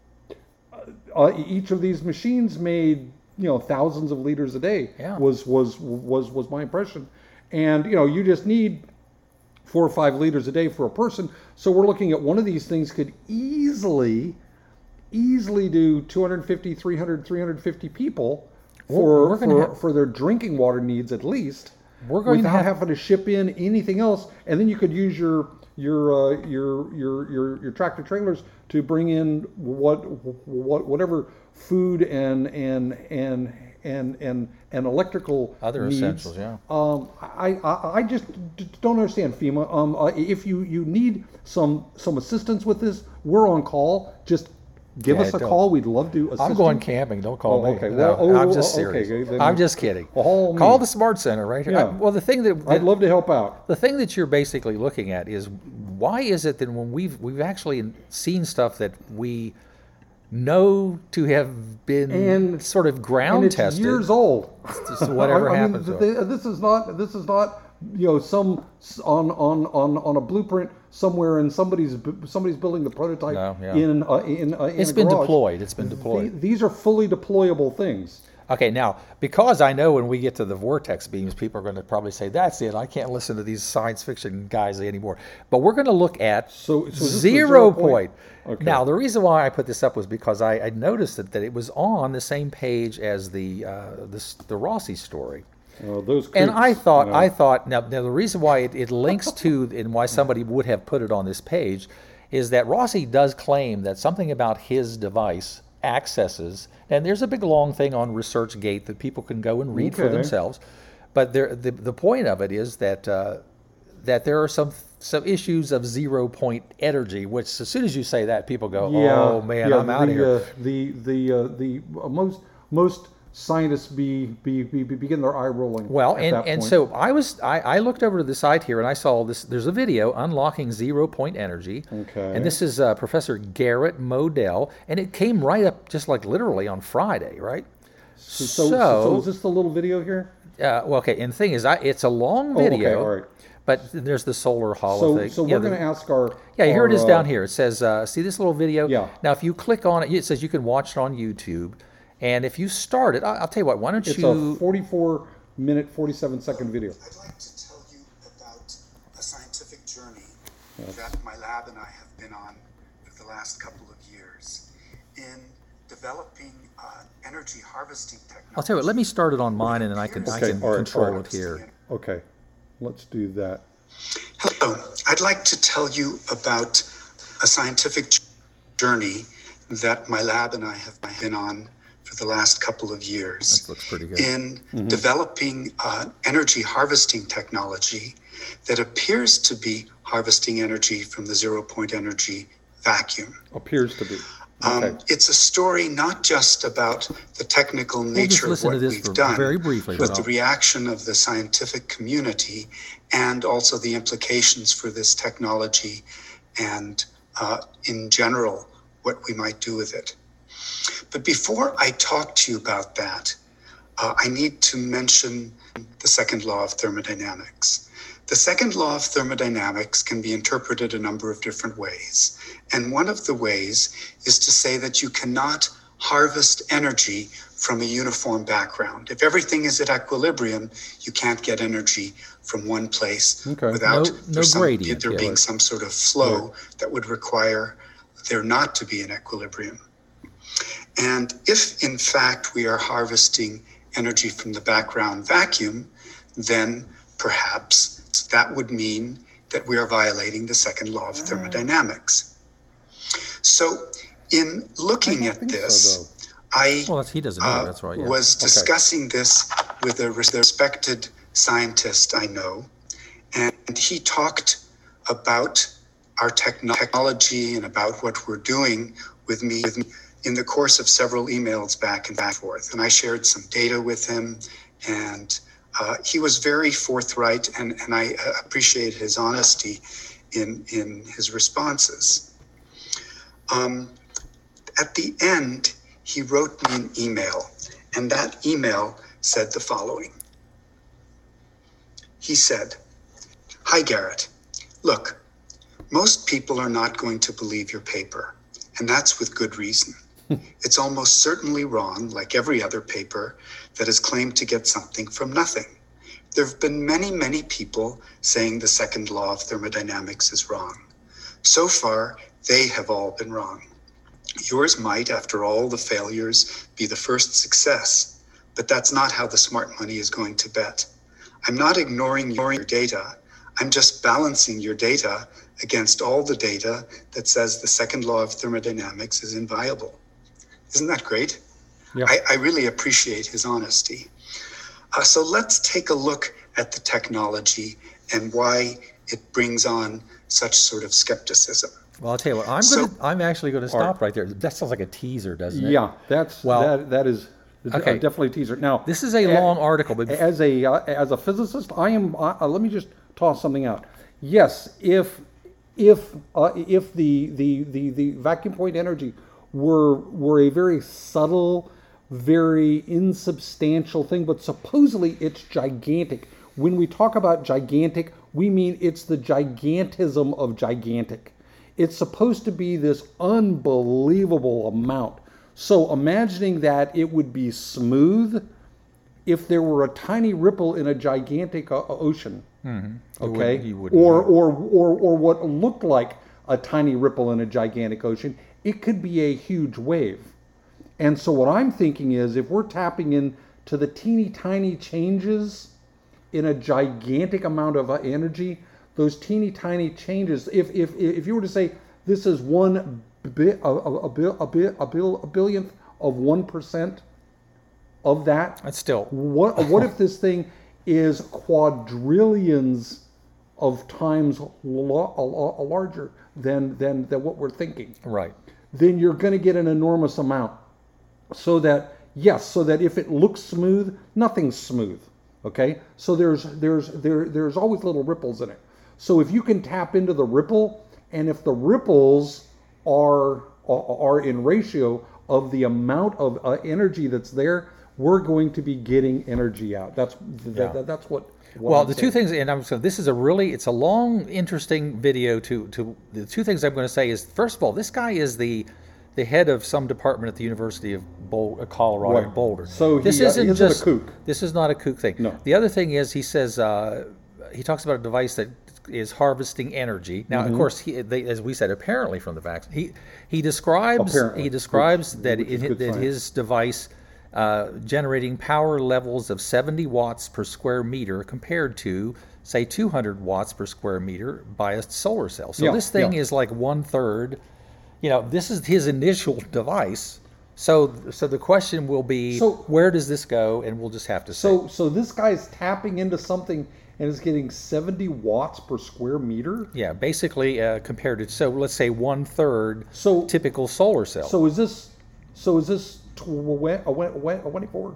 Speaker 1: uh, each of these machines made you know thousands of liters a day.
Speaker 2: Yeah.
Speaker 1: Was was was was my impression. And you know you just need four or five liters a day for a person. So we're looking at one of these things could easily easily do two hundred fifty, three hundred, three hundred fifty people for
Speaker 2: we're gonna
Speaker 1: for,
Speaker 2: have-
Speaker 1: for their drinking water needs at least.
Speaker 2: We're going to
Speaker 1: without
Speaker 2: have-
Speaker 1: having to ship in anything else, and then you could use your your uh, your your your your tractor trailers to bring in what what whatever food and and and and and and electrical
Speaker 2: Other
Speaker 1: needs.
Speaker 2: essentials, yeah.
Speaker 1: Um, I, I I just d- don't understand FEMA. Um, uh, if you you need some some assistance with this, we're on call. Just give
Speaker 2: Yeah,
Speaker 1: us a
Speaker 2: don't-
Speaker 1: call. We'd love to assist
Speaker 2: I'm going
Speaker 1: you.
Speaker 2: camping. Don't call
Speaker 1: Oh,
Speaker 2: me.
Speaker 1: okay.
Speaker 2: No,
Speaker 1: Well, oh,
Speaker 2: I'm just
Speaker 1: oh, okay,
Speaker 2: serious.
Speaker 1: then-
Speaker 2: I'm just kidding.
Speaker 1: Call me.
Speaker 2: Call the Smart Center right here.
Speaker 1: Yeah.
Speaker 2: I- well, the thing that,
Speaker 1: I'd
Speaker 2: that
Speaker 1: love to help out.
Speaker 2: the thing that you're basically looking at is why is it that when we've we've actually seen stuff that we know to have been
Speaker 1: And-
Speaker 2: sort of ground
Speaker 1: And it's
Speaker 2: tested.
Speaker 1: years old.
Speaker 2: just whatever
Speaker 1: I, I
Speaker 2: happens
Speaker 1: Mean,
Speaker 2: to
Speaker 1: th- this is not. This is not. You know, some s- on on on on a blueprint somewhere, and somebody's bu- somebody's building the prototype
Speaker 2: No, yeah.
Speaker 1: in uh, in uh, in
Speaker 2: It's
Speaker 1: a
Speaker 2: been
Speaker 1: garage.
Speaker 2: deployed. It's been
Speaker 1: The-
Speaker 2: deployed.
Speaker 1: these are fully deployable things.
Speaker 2: Okay, now, because I know when we get to the vortex beams, people are going to probably say, that's it, I can't listen to these science fiction guys anymore. But we're going to look at
Speaker 1: So- so is this the
Speaker 2: zero
Speaker 1: zero
Speaker 2: point.
Speaker 1: point? Okay.
Speaker 2: Now, the reason why I put this up was because I, I noticed that, that it was on the same page as the, uh, this, the Rossi story.
Speaker 1: Uh, those
Speaker 2: And
Speaker 1: kooks,
Speaker 2: I thought,
Speaker 1: you know.
Speaker 2: I thought, now, now the reason why it, it links to and why somebody would have put it on this page is that Rossi does claim that something about his device accesses, and there's a big long thing on ResearchGate that people can go and read for
Speaker 1: Okay.
Speaker 2: themselves. But there, the the point of it is that uh, that there are some some issues of zero point energy, which as soon as you say that, people go, "Oh man,
Speaker 1: yeah,
Speaker 2: I'm out of
Speaker 1: the,
Speaker 2: here."
Speaker 1: Uh, the the uh, the uh, most most scientists be, be be be begin their eye rolling.
Speaker 2: Well,
Speaker 1: at
Speaker 2: and,
Speaker 1: that
Speaker 2: and
Speaker 1: point.
Speaker 2: so I was I, I looked over to the side here and I saw this. There's a video unlocking zero point energy,
Speaker 1: Okay.
Speaker 2: and this is uh, Professor Garrett Modell, and it came right up just like literally on Friday, right?
Speaker 1: So, so, so, so is this the little video here?
Speaker 2: uh, well, okay. And the thing is, I, it's a long
Speaker 1: Oh, okay,
Speaker 2: video,
Speaker 1: all right.
Speaker 2: but there's the solar hollow
Speaker 1: So,
Speaker 2: thing.
Speaker 1: so
Speaker 2: Yeah,
Speaker 1: we're
Speaker 2: the-
Speaker 1: going to ask our
Speaker 2: Yeah, here it
Speaker 1: our,
Speaker 2: is
Speaker 1: uh,
Speaker 2: down here. It says, uh, see this little video?
Speaker 1: Yeah.
Speaker 2: Now, if you click on it, it says you can watch it on YouTube. And if you start it, I- I'll tell you what, why don't
Speaker 1: It's
Speaker 2: you...
Speaker 1: a forty-four minute, forty-seven second video.
Speaker 3: I'd like to tell you about a scientific journey that my lab and I have been on for the last couple of years in developing uh, energy harvesting technology.
Speaker 2: I'll tell you what, let me start it on mine and then I can, I
Speaker 1: Okay,
Speaker 2: can
Speaker 1: all right,
Speaker 2: control
Speaker 1: all right.
Speaker 2: it here.
Speaker 1: Okay, let's do that.
Speaker 3: Hello, I'd like to tell you about a scientific journey that my lab and I have been on for the last couple of years.
Speaker 2: That looks pretty good.
Speaker 3: In developing uh, energy harvesting technology that appears to be harvesting energy from the zero point energy vacuum.
Speaker 1: Appears to be.
Speaker 3: Um,
Speaker 2: Okay.
Speaker 3: It's a story not just about the technical
Speaker 2: just
Speaker 3: nature of
Speaker 2: listen to
Speaker 3: what
Speaker 2: this
Speaker 3: we've
Speaker 2: for
Speaker 3: done,
Speaker 2: very briefly,
Speaker 3: but
Speaker 2: but
Speaker 3: the
Speaker 2: I'll-
Speaker 3: reaction of the scientific community and also the implications for this technology and uh, in general, what we might do with it. But before I talk to you about that, uh, I need to mention the second law of thermodynamics. The second law of thermodynamics can be interpreted a number of different ways. And one of the ways is to say that you cannot harvest energy from a uniform background. If everything is at equilibrium, you can't get energy from one place
Speaker 1: Okay.
Speaker 3: without
Speaker 2: No- no
Speaker 3: there some-
Speaker 2: gradient,
Speaker 3: there
Speaker 2: yeah,
Speaker 3: being
Speaker 2: right.
Speaker 3: some sort of flow that would require there not to be an equilibrium. And if, in fact, we are harvesting energy from the background vacuum, then perhaps that would mean that we are violating the second law of thermodynamics. So, in looking
Speaker 1: I
Speaker 3: at
Speaker 1: think so,
Speaker 3: this,
Speaker 1: though.
Speaker 3: I
Speaker 2: Well, that's, he doesn't know.
Speaker 3: uh,
Speaker 2: That's right. Yeah.
Speaker 3: was discussing this with a respected scientist I know, and he talked about our techno- technology and about what we're doing with me, with me in the course of several emails back and forth. And I shared some data with him, and uh, he was very forthright, and, and I uh, appreciate his honesty in, in his responses. Um, at the end, he wrote me an email, and that email said the following. He said, "Hi, Garrett. Look, most people are not going to believe your paper, and that's with good reason. It's almost certainly wrong, like every other paper that has claimed to get something from nothing. There have been many, many people saying the second law of thermodynamics is wrong. So far, they have all been wrong. Yours might, after all the failures, be the first success, but that's not how the smart money is going to bet. I'm not ignoring your data. I'm just balancing your data against all the data that says the second law of thermodynamics is inviolable." Isn't that great?
Speaker 1: Yeah.
Speaker 3: I, I really appreciate his honesty. Uh, so let's take a look at the technology and why it brings on such sort of skepticism.
Speaker 2: Well, I'll tell you what. I'm
Speaker 3: So-
Speaker 2: going. I'm actually going to stop right there. That sounds like a teaser, doesn't it?
Speaker 1: Yeah, that's
Speaker 2: Well-
Speaker 1: that that is
Speaker 2: Okay.
Speaker 1: definitely a teaser. Now,
Speaker 2: This is a
Speaker 1: a-
Speaker 2: long article, but
Speaker 1: as a uh, as a physicist, I am. Uh, let me just toss something out. Yes, if if uh, if the, the the the vacuum point energy were were a very subtle, very insubstantial thing, but supposedly it's gigantic. When we talk about gigantic, we mean it's the gigantism of gigantic. It's supposed to be this unbelievable amount. So imagining that it would be smooth if there were a tiny ripple in a gigantic uh, ocean,
Speaker 2: You
Speaker 1: okay,
Speaker 2: wouldn't- you wouldn't
Speaker 1: or,
Speaker 2: know.
Speaker 1: or or or what looked like a tiny ripple in a gigantic ocean, it could be a huge wave. And so what I'm thinking is, if we're tapping into the teeny tiny changes in a gigantic amount of uh, energy, those teeny tiny changes, if if if you were to say this is one bit a, a, a, bil- a, bit a, bil- a billionth of one percent of that,
Speaker 2: That's still.
Speaker 1: what what if this thing is quadrillions of times lo- a, a larger than than than what we're thinking?
Speaker 2: Right.
Speaker 1: Then you're going to get an enormous amount. So that yes, so that if it looks smooth, nothing's smooth. Okay, so there's there's there there's always little ripples in it. So if you can tap into the ripple, and if the ripples are are in ratio of the amount of uh, energy that's there, we're going to be getting energy out. That's that,
Speaker 2: Yeah.
Speaker 1: that- that's what. what
Speaker 2: Well,
Speaker 1: I'm
Speaker 2: the two
Speaker 1: saying.
Speaker 2: things, and I'm so this is a really, it's a long, interesting video. To to the two things I'm going to say is, first of all, this guy is the the head of some department at the University of Bol- uh, Colorado
Speaker 1: Right.
Speaker 2: in Boulder.
Speaker 1: So
Speaker 2: this
Speaker 1: he, uh,
Speaker 2: isn't
Speaker 1: isn't a
Speaker 2: just
Speaker 1: kook.
Speaker 2: This is not a kook thing.
Speaker 1: No.
Speaker 2: The other thing is, he says uh, he talks about a device that is harvesting energy. Now,
Speaker 1: Mm-hmm.
Speaker 2: of course, he, they, as we said, apparently from the facts, he he describes
Speaker 1: Apparently,
Speaker 2: he describes
Speaker 1: which-
Speaker 2: that
Speaker 1: which is
Speaker 2: in,
Speaker 1: good
Speaker 2: that
Speaker 1: science.
Speaker 2: his device. Uh, generating power levels of seventy watts per square meter compared to, say, two hundred watts per square meter by a solar cell. So
Speaker 1: Yeah,
Speaker 2: this thing
Speaker 1: yeah.
Speaker 2: is like one third. You know, this is his initial device. So, so the question will be,
Speaker 1: So-
Speaker 2: where does this go? And we'll just have to see.
Speaker 1: So so this guy's tapping into something and it's getting seventy watts per square meter.
Speaker 2: Yeah, basically uh, compared to, so let's say one third
Speaker 1: So-
Speaker 2: typical solar cell.
Speaker 1: So is this so is this twenty-four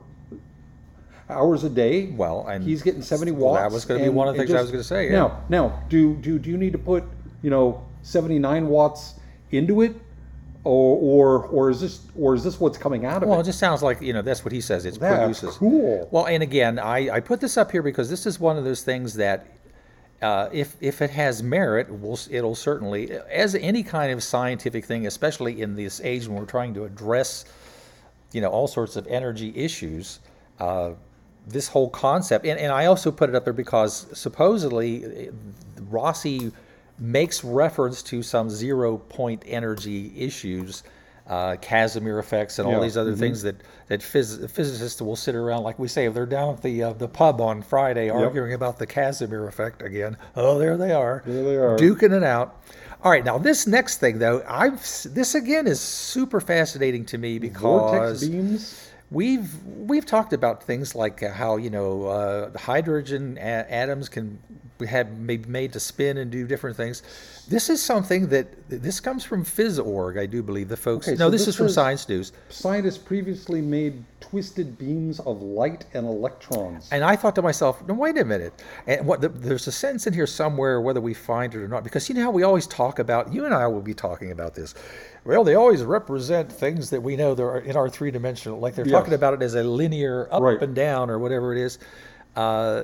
Speaker 1: hours a day?
Speaker 2: Well, and
Speaker 1: he's getting seventy
Speaker 2: well,
Speaker 1: watts.
Speaker 2: that was gonna be
Speaker 1: and-
Speaker 2: one of the
Speaker 1: and
Speaker 2: things I
Speaker 1: just-
Speaker 2: was gonna say, yeah.
Speaker 1: Now, now, do do do you need to put you know seventy-nine watts into it, or or or is this or is this what's coming out of
Speaker 2: Well,
Speaker 1: it?
Speaker 2: it just sounds like, you know, that's what he says. It
Speaker 1: That's
Speaker 2: produces.
Speaker 1: cool.
Speaker 2: Well, and again, I, I put this up here because this is one of those things that uh, if if it has merit, we'll, it'll certainly, as any kind of scientific thing, especially in this age when we're trying to address, you know, all sorts of energy issues, uh, this whole concept, and, and I also put it up there because supposedly Rossi makes reference to some zero point energy issues, uh, Casimir effects, and all
Speaker 1: Yeah,
Speaker 2: these other
Speaker 1: mhm.
Speaker 2: things that that phys- physicists will sit around, like we say, if they're down at the uh, the pub on Friday arguing about the Casimir effect again. Oh, there they are,
Speaker 1: There they are.
Speaker 2: duking it out. All right, now this next thing though, I've this again is super fascinating to me
Speaker 1: Vortex
Speaker 2: because
Speaker 1: beams.
Speaker 2: We've we've talked about things like uh, how you know uh, the hydrogen a- atoms can have be made to spin and do different things. This is something that this comes from PhysOrg, I do believe. The folks.
Speaker 1: Okay,
Speaker 2: no,
Speaker 1: so
Speaker 2: this,
Speaker 1: this
Speaker 2: is from
Speaker 1: is-
Speaker 2: Science News.
Speaker 1: Scientists previously made twisted beams of light and electrons.
Speaker 2: And I thought to myself, no, wait a minute. And what the, there's a sentence in here somewhere, whether we find it or not, because you know how we always talk about. You and I will be talking about this. Well, they always represent things that we know that are in our three dimensional, like they're
Speaker 1: Yes.
Speaker 2: talking about it as a linear up
Speaker 1: Right.
Speaker 2: and down or whatever it is. Uh,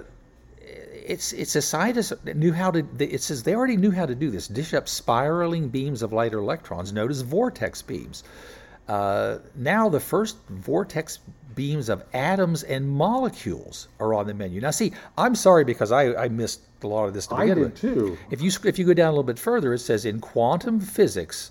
Speaker 2: it's it's a scientist that knew how to. It says they already knew how to do this. Dish up spiraling beams of light or electrons, known as vortex beams. Uh, now the first vortex beams of atoms and molecules are on the menu. Now, see, I'm sorry because I, I missed a lot of this to
Speaker 1: I
Speaker 2: begin
Speaker 1: did
Speaker 2: with.
Speaker 1: too.
Speaker 2: If you sc- if you go down a little bit further, it says in quantum physics,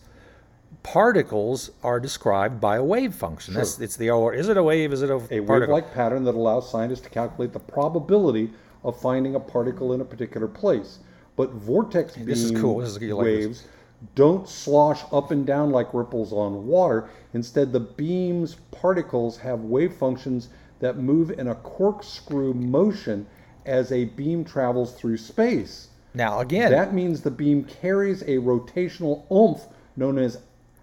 Speaker 2: particles are described by a wave function. That's it's the or is it a wave? Is it a,
Speaker 1: A
Speaker 2: particle?
Speaker 1: wave-like pattern that allows scientists to calculate the probability of finding a particle in a particular place. But vortex beam
Speaker 2: This is cool. This is- you like this.
Speaker 1: waves don't slosh up and down like ripples on water. Instead, the beam's particles have wave functions that move in a corkscrew motion as a beam travels through space.
Speaker 2: Now again,
Speaker 1: That means the beam carries a rotational oomph known as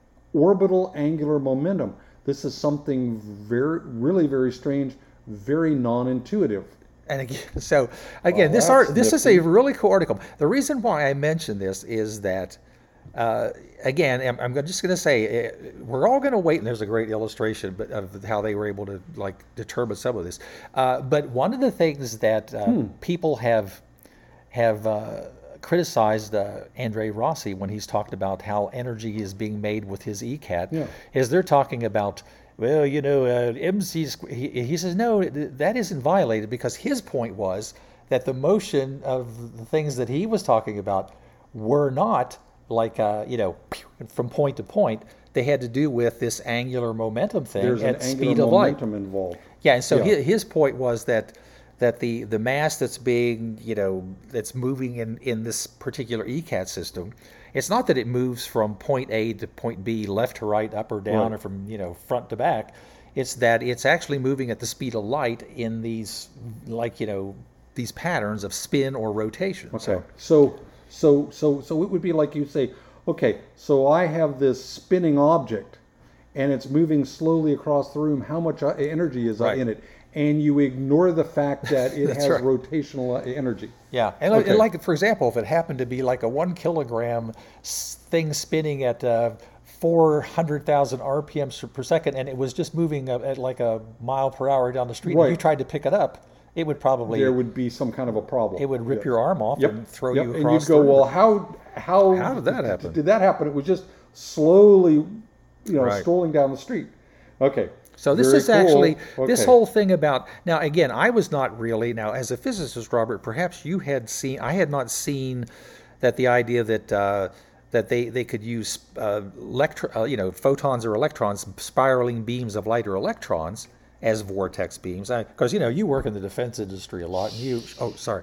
Speaker 1: orbital angular momentum. This is something very, really very strange, very non-intuitive.
Speaker 2: and again, so again,
Speaker 1: Well,
Speaker 2: this
Speaker 1: that's
Speaker 2: art, this is a
Speaker 1: nifty.
Speaker 2: really cool article. The reason why I mention this is that, uh, again, I'm, I'm just going to say uh, we're all going to wait, and there's a great illustration, but of how they were able to like determine some of this. Uh, but one of the things that uh,
Speaker 1: Hmm.
Speaker 2: people have have uh, criticized uh, Andre Rossi when he's talked about how energy is being made with his E CAT,
Speaker 1: Yeah.
Speaker 2: is they're talking about, well, you know, uh, M C squ- he, he says, no, th- that isn't violated because his point was that the motion of the things that he was talking about were not like, uh, you know, from point to point. They had to do with this angular momentum thing
Speaker 1: There's an
Speaker 2: at
Speaker 1: angular
Speaker 2: speed of light.
Speaker 1: momentum involved.
Speaker 2: Yeah, and so
Speaker 1: Yeah.
Speaker 2: His, his point was that that the, the mass that's being, you know, that's moving in, in this particular E CAT system, it's not that it moves from point A to point B, left to right, up or down,
Speaker 1: Right.
Speaker 2: or from, you know, front to back. It's that it's actually moving at the speed of light in these, like, you know, these patterns of spin or rotation.
Speaker 1: Okay. So, so, so, so it would be like you say, okay, so I have this spinning object, and it's moving slowly across the room. How much uh, energy is uh,
Speaker 2: Right.
Speaker 1: in it? And you ignore the fact that it
Speaker 2: That's
Speaker 1: has
Speaker 2: right.
Speaker 1: rotational uh, energy.
Speaker 2: Yeah, and like-
Speaker 1: Okay.
Speaker 2: and like, for example, if it happened to be like a one kilogram s- thing spinning at uh, four hundred thousand R P Ms per second, and it was just moving uh, at like a mile per hour down the street, and you
Speaker 1: Right.
Speaker 2: tried to pick it up, it would probably,
Speaker 1: There would be some kind of a problem.
Speaker 2: it would rip
Speaker 1: Yes.
Speaker 2: your arm off
Speaker 1: Yep.
Speaker 2: and throw
Speaker 1: Yep.
Speaker 2: you
Speaker 1: And
Speaker 2: across
Speaker 1: you'd go,
Speaker 2: the room.
Speaker 1: well, how how
Speaker 2: How did that happen?
Speaker 1: Did that happen? It was just slowly, you know,
Speaker 2: Right.
Speaker 1: strolling down the street. Okay.
Speaker 2: So this
Speaker 1: Very
Speaker 2: is
Speaker 1: cool.
Speaker 2: actually this
Speaker 1: Okay.
Speaker 2: whole thing about now again I was not really now as a physicist, Robert, perhaps you had seen I had not seen that the idea that uh, that they, they could use uh, electro, uh, you know photons or electrons, spiraling beams of light or electrons as vortex beams, because you know you work in the defense industry a lot and you oh sorry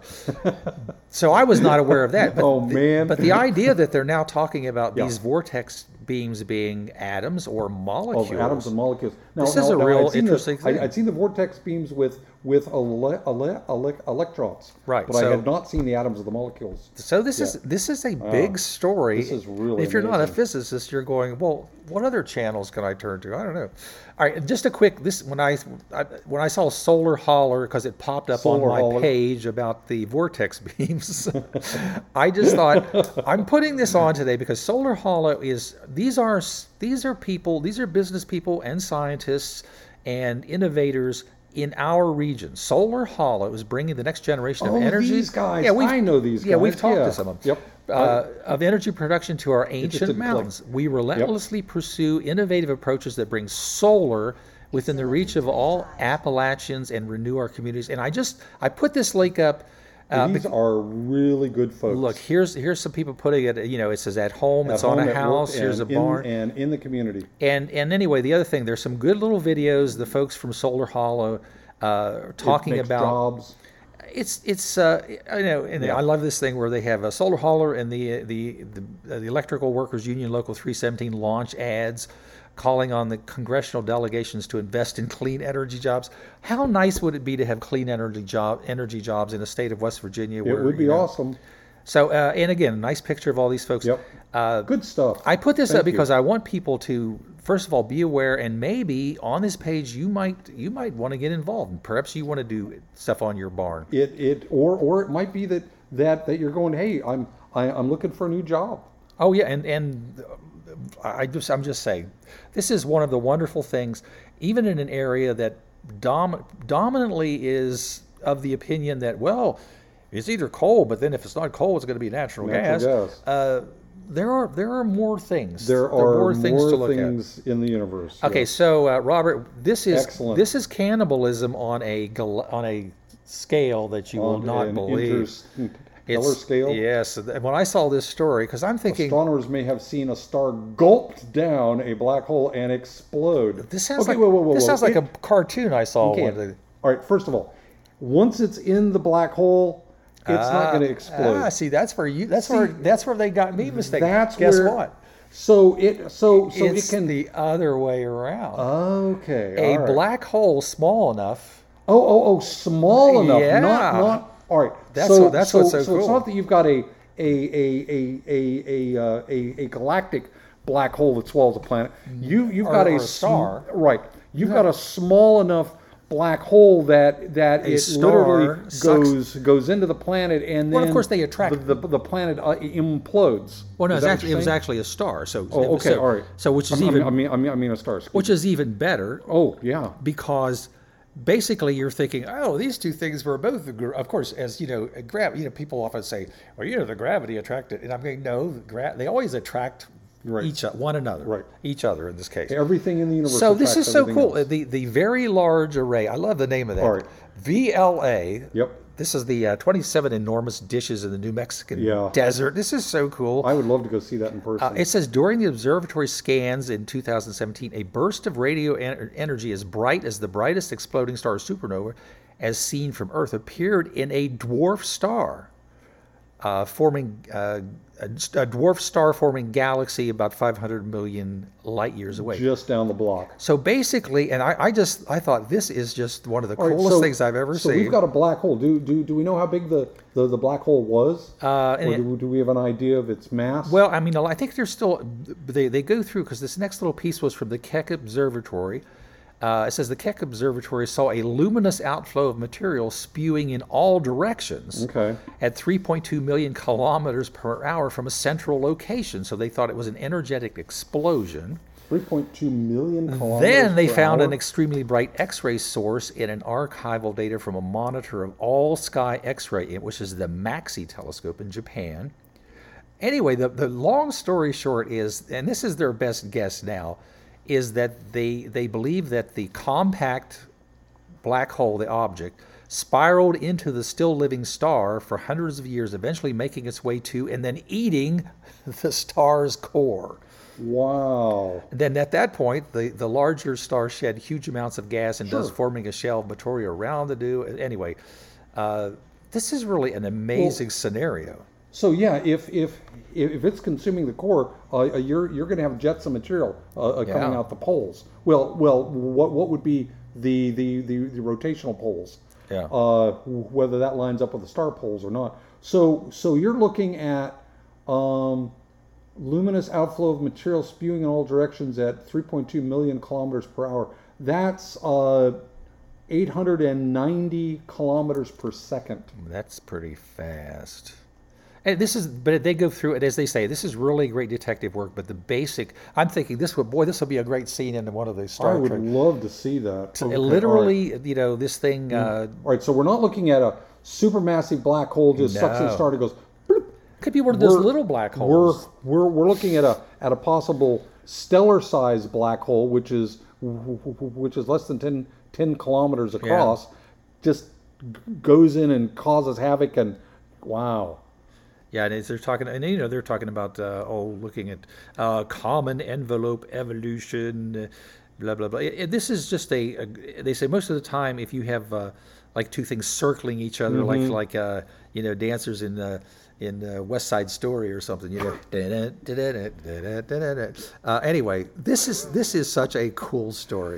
Speaker 2: so I was not aware of that but
Speaker 1: Oh,
Speaker 2: the,
Speaker 1: man.
Speaker 2: but the idea that they're now talking about
Speaker 1: Yeah.
Speaker 2: these vortex beams being atoms or
Speaker 1: Of
Speaker 2: molecules
Speaker 1: atoms and molecules. Now,
Speaker 2: This
Speaker 1: now,
Speaker 2: is a
Speaker 1: now
Speaker 2: real
Speaker 1: I'd seen
Speaker 2: interesting
Speaker 1: the,
Speaker 2: thing.
Speaker 1: I, I'd seen the vortex beams with with ele, ele, ele, electrons,
Speaker 2: Right,
Speaker 1: But I
Speaker 2: so-
Speaker 1: had not seen the atoms of the molecules.
Speaker 2: So this is
Speaker 1: Yeah.
Speaker 2: this is a big story.
Speaker 1: this is really
Speaker 2: If you're not a
Speaker 1: amazing.
Speaker 2: physicist, you're going, well, what other channels can I turn to? I don't know. All right, just a quick. This when I, I when I saw Solar Holler because it popped up
Speaker 1: Solar
Speaker 2: on my
Speaker 1: Holler.
Speaker 2: page about the vortex beams. I just thought I'm putting this on today because Solar Hollow is these are these are people these are business people and scientists and innovators in our region. Solar Hollow is bringing the next generation
Speaker 1: Oh,
Speaker 2: of energy.
Speaker 1: these guys.
Speaker 2: Yeah, we've,
Speaker 1: I know these
Speaker 2: Yeah, we've
Speaker 1: guys.
Speaker 2: talked
Speaker 1: Yeah.
Speaker 2: to some of them.
Speaker 1: Yep.
Speaker 2: Uh, of energy production to our
Speaker 1: just
Speaker 2: ancient
Speaker 1: didn't click.
Speaker 2: mountains. We relentlessly pursue innovative approaches that bring solar within the reach of all Appalachians and renew our communities. And I just I put this link up. Uh,
Speaker 1: These are really good folks.
Speaker 2: Look, here's here's some people putting it. You know, it says at home.
Speaker 1: At
Speaker 2: It's on
Speaker 1: home,
Speaker 2: a
Speaker 1: at work,
Speaker 2: house. Here's a
Speaker 1: and in-
Speaker 2: barn.
Speaker 1: and in the community.
Speaker 2: And and anyway, the other thing, there's some good little videos. The folks from Solar Hollow uh, are talking
Speaker 1: It makes
Speaker 2: about.
Speaker 1: jobs.
Speaker 2: It's it's uh, I know, and
Speaker 1: Yeah.
Speaker 2: I love this thing where they have a Solar Hauler and the the the, the Electrical Workers Union Local three seventeen launch ads, calling on the congressional delegations to invest in clean energy jobs. How nice would it be to have clean energy job energy jobs in the state of West Virginia?
Speaker 1: It would be awesome.
Speaker 2: So uh, and again, a nice picture of all these folks.
Speaker 1: Yep.
Speaker 2: Uh,
Speaker 1: Good stuff.
Speaker 2: I put this
Speaker 1: Thank
Speaker 2: up because
Speaker 1: you.
Speaker 2: I want people to, first of all, be aware, and maybe on this page you might you might want to get involved. Perhaps you want to do stuff on your barn.
Speaker 1: It it or or it might be that that that you're going. Hey, I'm I, I'm looking for a new job.
Speaker 2: Oh yeah, and and I just I'm just saying, this is one of the wonderful things, even in an area that dom- dominantly is of the opinion that, well, it's either coal, but then if it's not coal, it's going to be natural,
Speaker 1: Natural
Speaker 2: gas.
Speaker 1: gas.
Speaker 2: Uh, there are there are more things.
Speaker 1: There are
Speaker 2: more things to look at.
Speaker 1: things in the universe.
Speaker 2: Okay,
Speaker 1: yes.
Speaker 2: so uh, Robert, this is
Speaker 1: Excellent.
Speaker 2: this is cannibalism on a gal- on a scale that you will
Speaker 1: On
Speaker 2: not
Speaker 1: an
Speaker 2: believe.
Speaker 1: interstellar scale.
Speaker 2: Yes, and when I saw this story, because I'm thinking
Speaker 1: Astronomers may have seen a star gulped down a black hole and explode.
Speaker 2: this sounds
Speaker 1: okay,
Speaker 2: like
Speaker 1: whoa, whoa, whoa,
Speaker 2: this
Speaker 1: whoa.
Speaker 2: sounds like
Speaker 1: It-
Speaker 2: a cartoon I saw.
Speaker 1: Okay.
Speaker 2: One day.
Speaker 1: All right. First of all, once it's in the black hole, it's not
Speaker 2: Ah,
Speaker 1: going to explode.
Speaker 2: Ah, see, that's where you. That's
Speaker 1: See,
Speaker 2: where that's where they got me mistaken.
Speaker 1: That's
Speaker 2: Guess
Speaker 1: where,
Speaker 2: what?
Speaker 1: So it so so
Speaker 2: it's
Speaker 1: it can.
Speaker 2: the other way around.
Speaker 1: Okay.
Speaker 2: a
Speaker 1: all right.
Speaker 2: black hole small enough.
Speaker 1: Oh oh oh, small enough.
Speaker 2: Yeah.
Speaker 1: Not not. All right.
Speaker 2: That's
Speaker 1: so
Speaker 2: what- that's
Speaker 1: so,
Speaker 2: what's so
Speaker 1: so
Speaker 2: cool.
Speaker 1: it's not that you've got a a a a a a uh, a, a galactic black hole that swallows a planet. You you've
Speaker 2: Or-
Speaker 1: got
Speaker 2: or
Speaker 1: a
Speaker 2: a star.
Speaker 1: sm- right. You've got a small enough black hole that that
Speaker 2: A
Speaker 1: it
Speaker 2: star
Speaker 1: literally
Speaker 2: sucks-
Speaker 1: goes goes into the planet and then
Speaker 2: Well, of course they attract-
Speaker 1: the the, the planet uh, implodes.
Speaker 2: Well, no,
Speaker 1: Is
Speaker 2: it's
Speaker 1: that what
Speaker 2: actually, it
Speaker 1: you're
Speaker 2: was
Speaker 1: saying?
Speaker 2: actually a star. So
Speaker 1: Oh, okay,
Speaker 2: so,
Speaker 1: all right.
Speaker 2: So which is
Speaker 1: I mean,
Speaker 2: even
Speaker 1: I mean I mean I mean a star. excuse
Speaker 2: which
Speaker 1: me.
Speaker 2: is even better
Speaker 1: Oh yeah.
Speaker 2: because basically you're thinking, oh, these two things were both, the gra- of course, as you know, grav. You know, people often say, well, you know, the gravity attracted, and I'm going, no, the gra- they always attract
Speaker 1: Right.
Speaker 2: each o- one another,
Speaker 1: Right.
Speaker 2: Each other in this case.
Speaker 1: Everything in the universe.
Speaker 2: So this
Speaker 1: attracts
Speaker 2: is so
Speaker 1: everything
Speaker 2: cool.
Speaker 1: else.
Speaker 2: The the very large array. I love the name of that.
Speaker 1: All right.
Speaker 2: V L A.
Speaker 1: Yep.
Speaker 2: This is the uh, twenty-seven enormous dishes in the New Mexican
Speaker 1: Yeah.
Speaker 2: desert. This is so cool.
Speaker 1: I would love to go see that in person.
Speaker 2: Uh, it says during the observatory scans in two thousand seventeen, a burst of radio en- energy as bright as the brightest exploding star supernova, as seen from Earth, appeared in a dwarf star, uh, forming uh, a, a dwarf star forming galaxy about five hundred million light years away.
Speaker 1: Just down the block.
Speaker 2: So basically, and I, I just I thought this is just one of the
Speaker 1: All right,
Speaker 2: coolest
Speaker 1: so-
Speaker 2: things I've ever
Speaker 1: so
Speaker 2: seen.
Speaker 1: we've got a black hole. Do do do we know how big the the, the black hole was?
Speaker 2: Uh, and
Speaker 1: or
Speaker 2: it-
Speaker 1: do, do we have an idea of its mass?
Speaker 2: Well, I mean, I think they're still they they go through because this next little piece was from the Keck Observatory. Uh, it says the Keck Observatory saw a luminous outflow of material spewing in all directions
Speaker 1: Okay.
Speaker 2: at three point two million kilometers per hour from a central location. So they thought it was an energetic explosion.
Speaker 1: three point two million kilometers.
Speaker 2: Then they
Speaker 1: per
Speaker 2: found
Speaker 1: hour?
Speaker 2: an extremely bright X-ray source in an archival data from a monitor of all sky X-ray, which is the MAXI telescope in Japan. Anyway, the, the long story short is, and this is their best guess now, is that they they believe that the compact black hole, the object, spiraled into the still living star for hundreds of years, eventually making its way to and then eating the star's core.
Speaker 1: Wow.
Speaker 2: Then at that point, the, the larger star shed huge amounts of gas and does
Speaker 1: Sure.
Speaker 2: forming a shell of material around the do. Anyway, uh, this is really an amazing scenario.
Speaker 1: So yeah, if if if if it's consuming the core, uh, you're you're going to have jets of material uh, uh, coming
Speaker 2: Yeah.
Speaker 1: out the poles. Well, well, what what would be the the the, the rotational poles?
Speaker 2: Yeah.
Speaker 1: Uh, whether that lines up with the star poles or not. So so you're looking at um, luminous outflow of material spewing in all directions at three point two million kilometers per hour. That's uh, eight hundred ninety kilometers per second.
Speaker 2: That's pretty fast. And this is, but they go through it as they say. This is really great detective work. But the basic, I'm thinking this would, boy, this will be a great scene in one of those
Speaker 1: I
Speaker 2: Star
Speaker 1: would
Speaker 2: Trek.
Speaker 1: love to see that.
Speaker 2: So
Speaker 1: Okay,
Speaker 2: it
Speaker 1: all
Speaker 2: literally,
Speaker 1: right.
Speaker 2: you know, this thing. Uh,
Speaker 1: All right, so we're not looking at a supermassive black hole just sucks in
Speaker 2: No.
Speaker 1: a star and goes. Bloop.
Speaker 2: could be one of those
Speaker 1: We're-
Speaker 2: little black holes.
Speaker 1: We're we're we're looking at a at a possible stellar-sized black hole, which is which is less than ten, ten kilometers across, just goes in and causes havoc. And wow,
Speaker 2: Yeah, and it's, they're talking, and you know, they're talking about uh, oh, looking at uh, common envelope evolution, uh, blah blah blah. It- it- this is just a, a. They say most of the time, if you have uh, like two things circling each other, like like uh, you know, dancers in uh, in uh, West Side Story or something, you know. da-da, da-da, da-da, da-da, da. Uh, anyway, this is this is such a cool story.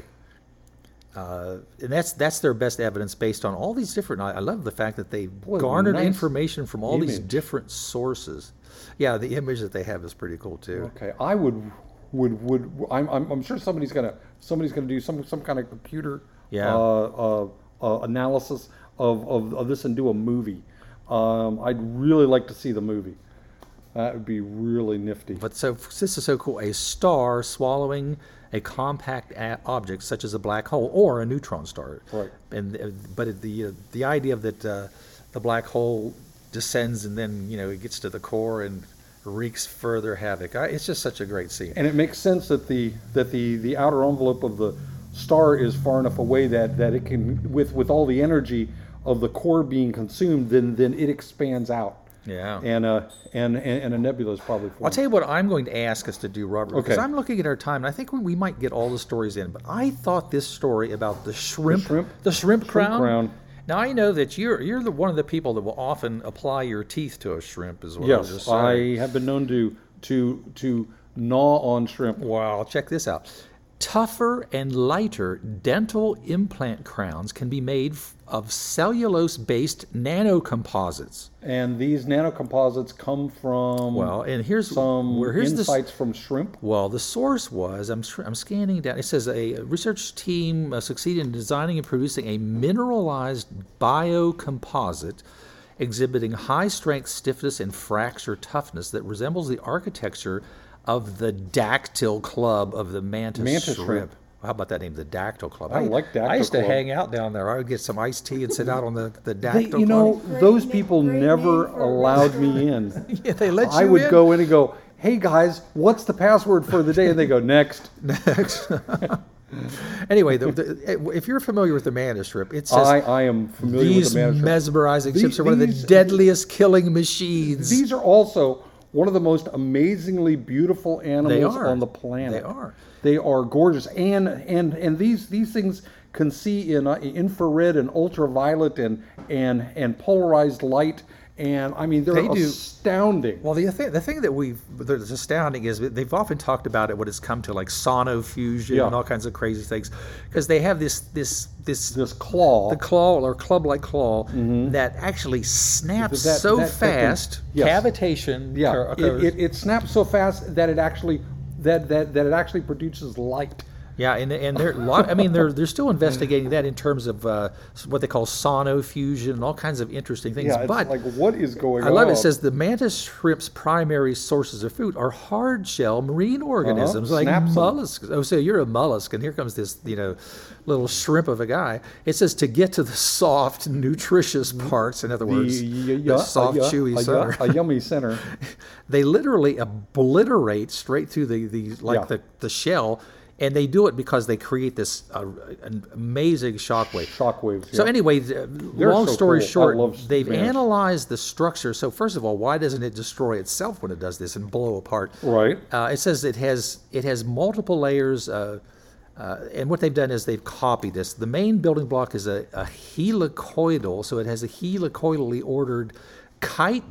Speaker 2: Uh, and that's that's their best evidence based on all these different. I, I love the fact that they
Speaker 1: Boy,
Speaker 2: garnered
Speaker 1: nice
Speaker 2: information from all these
Speaker 1: image.
Speaker 2: different sources. Yeah, the image that they have is pretty cool too.
Speaker 1: okay, I would would would I'm I'm, I'm sure somebody's gonna somebody's gonna do some some kind of computer
Speaker 2: Yeah.
Speaker 1: uh, uh, uh, analysis of, of of this and do a movie. Um, I'd really like to see the movie. That would be really nifty.
Speaker 2: But so this is so cool. A star swallowing a compact a- object such as a black hole or a neutron star.
Speaker 1: Right.
Speaker 2: And uh, but it- the uh, the idea that uh, the black hole descends and then you know it gets to the core and wreaks further havoc. I, it's just such a great scene.
Speaker 1: And it makes sense that the that the, the outer envelope of the star is far enough away that, that it can with, with all the energy of the core being consumed, then then it expands out.
Speaker 2: Yeah.
Speaker 1: And uh and and, and a nebula is probably
Speaker 2: I'll
Speaker 1: formed.
Speaker 2: tell you what I'm going to ask us to do, Robert, because
Speaker 1: Okay.
Speaker 2: I'm looking at our time, and I think we, we might get all the stories in. But I thought this story about the shrimp,
Speaker 1: shrimp?
Speaker 2: the shrimp crown.
Speaker 1: crown.
Speaker 2: Now I know that you're you're the one of the people that will often apply your teeth to a shrimp as well.
Speaker 1: Yes, I have been known to to to gnaw on shrimp.
Speaker 2: Wow, check this out. Tougher and lighter dental implant crowns can be made f- of cellulose-based nanocomposites.
Speaker 1: And these nanocomposites come from
Speaker 2: Well, and here's
Speaker 1: some
Speaker 2: where here's this.
Speaker 1: insights from shrimp.
Speaker 2: Well, the source was I'm tr- I'm scanning down. It says a research team uh, succeeded in designing and producing a mineralized biocomposite exhibiting high strength stiffness and fracture toughness that resembles the architecture of the dactyl club of the mantis,
Speaker 1: Mantis
Speaker 2: shrimp.
Speaker 1: shrimp.
Speaker 2: How about that name, the dactyl club?
Speaker 1: I like
Speaker 2: I used to
Speaker 1: Dactyl Club.
Speaker 2: hang out down there. I would get some iced tea and sit out on the, the
Speaker 1: They,
Speaker 2: dactyl
Speaker 1: you know,
Speaker 2: club.
Speaker 1: those
Speaker 4: name-
Speaker 1: people
Speaker 4: great
Speaker 1: never
Speaker 4: name for a
Speaker 1: allowed me in.
Speaker 2: Yeah, they let you
Speaker 1: I would
Speaker 2: in.
Speaker 1: go in and go, "Hey guys, what's the password for the day?" And they go, "Next."
Speaker 2: Anyway, the, the, if you're familiar with the mantis shrimp, it says
Speaker 1: I, I am familiar
Speaker 2: these
Speaker 1: with the manuscript.
Speaker 2: mesmerizing
Speaker 1: These-
Speaker 2: ships are one of the
Speaker 1: these-
Speaker 2: deadliest killing machines.
Speaker 1: These are also one of the most amazingly beautiful animals
Speaker 2: are.
Speaker 1: on the planet.
Speaker 2: They are.
Speaker 1: They are gorgeous, and and and these these things can see in uh, infrared and ultraviolet and and and polarized light, and I mean they're
Speaker 2: They do.
Speaker 1: astounding.
Speaker 2: Well, the thing, the thing that we've that's astounding is that they've often talked about it. What it's come to, like sonofusion
Speaker 1: Yeah.
Speaker 2: and all kinds of crazy things, because they have this this this
Speaker 1: This claw,
Speaker 2: the claw or club-like claw that actually snaps
Speaker 1: That-
Speaker 2: so
Speaker 1: that- that can-
Speaker 2: fast.
Speaker 1: yes.
Speaker 2: Cavitation.
Speaker 1: yeah,
Speaker 2: occur-
Speaker 1: it,
Speaker 2: occurs.
Speaker 1: it, it snaps so fast that it actually that that that it actually produces light.
Speaker 2: Yeah, and and they're a lot. I mean, they're they're still investigating that in terms of uh, what they call sonofusion and all kinds of interesting things.
Speaker 1: Yeah, it's
Speaker 2: but
Speaker 1: like what is going
Speaker 2: I
Speaker 1: on?
Speaker 2: love it. It says the mantis shrimp's primary sources of food are hard shell marine organisms like
Speaker 1: Uh-huh. Snaps 'em.
Speaker 2: mollusks. Oh, so you're a mollusk, and here comes this, you know, little shrimp of a guy. It says to get to the soft, nutritious parts. In other words,
Speaker 1: y-
Speaker 2: the,
Speaker 1: y- yeah,
Speaker 2: soft,
Speaker 1: a, y-
Speaker 2: chewy
Speaker 1: a, y-
Speaker 2: center.
Speaker 1: a yummy center.
Speaker 2: They literally obliterate straight through the, the like
Speaker 1: Yeah.
Speaker 2: the, the shell, and they do it because they create this uh, an amazing shockwave.
Speaker 1: Shockwaves.
Speaker 2: So
Speaker 1: yeah.
Speaker 2: anyway, th- long
Speaker 1: so
Speaker 2: story
Speaker 1: cool. I
Speaker 2: short,
Speaker 1: love
Speaker 2: they've
Speaker 1: mantis.
Speaker 2: analyzed the structure. So first of all, why doesn't it destroy itself when it does this and blow apart?
Speaker 1: Right.
Speaker 2: Uh, it says it has it has multiple layers. Uh, uh, and what they've done is they've copied this. The main building block is a, a helicoidal, so it has a helicoidally ordered chitin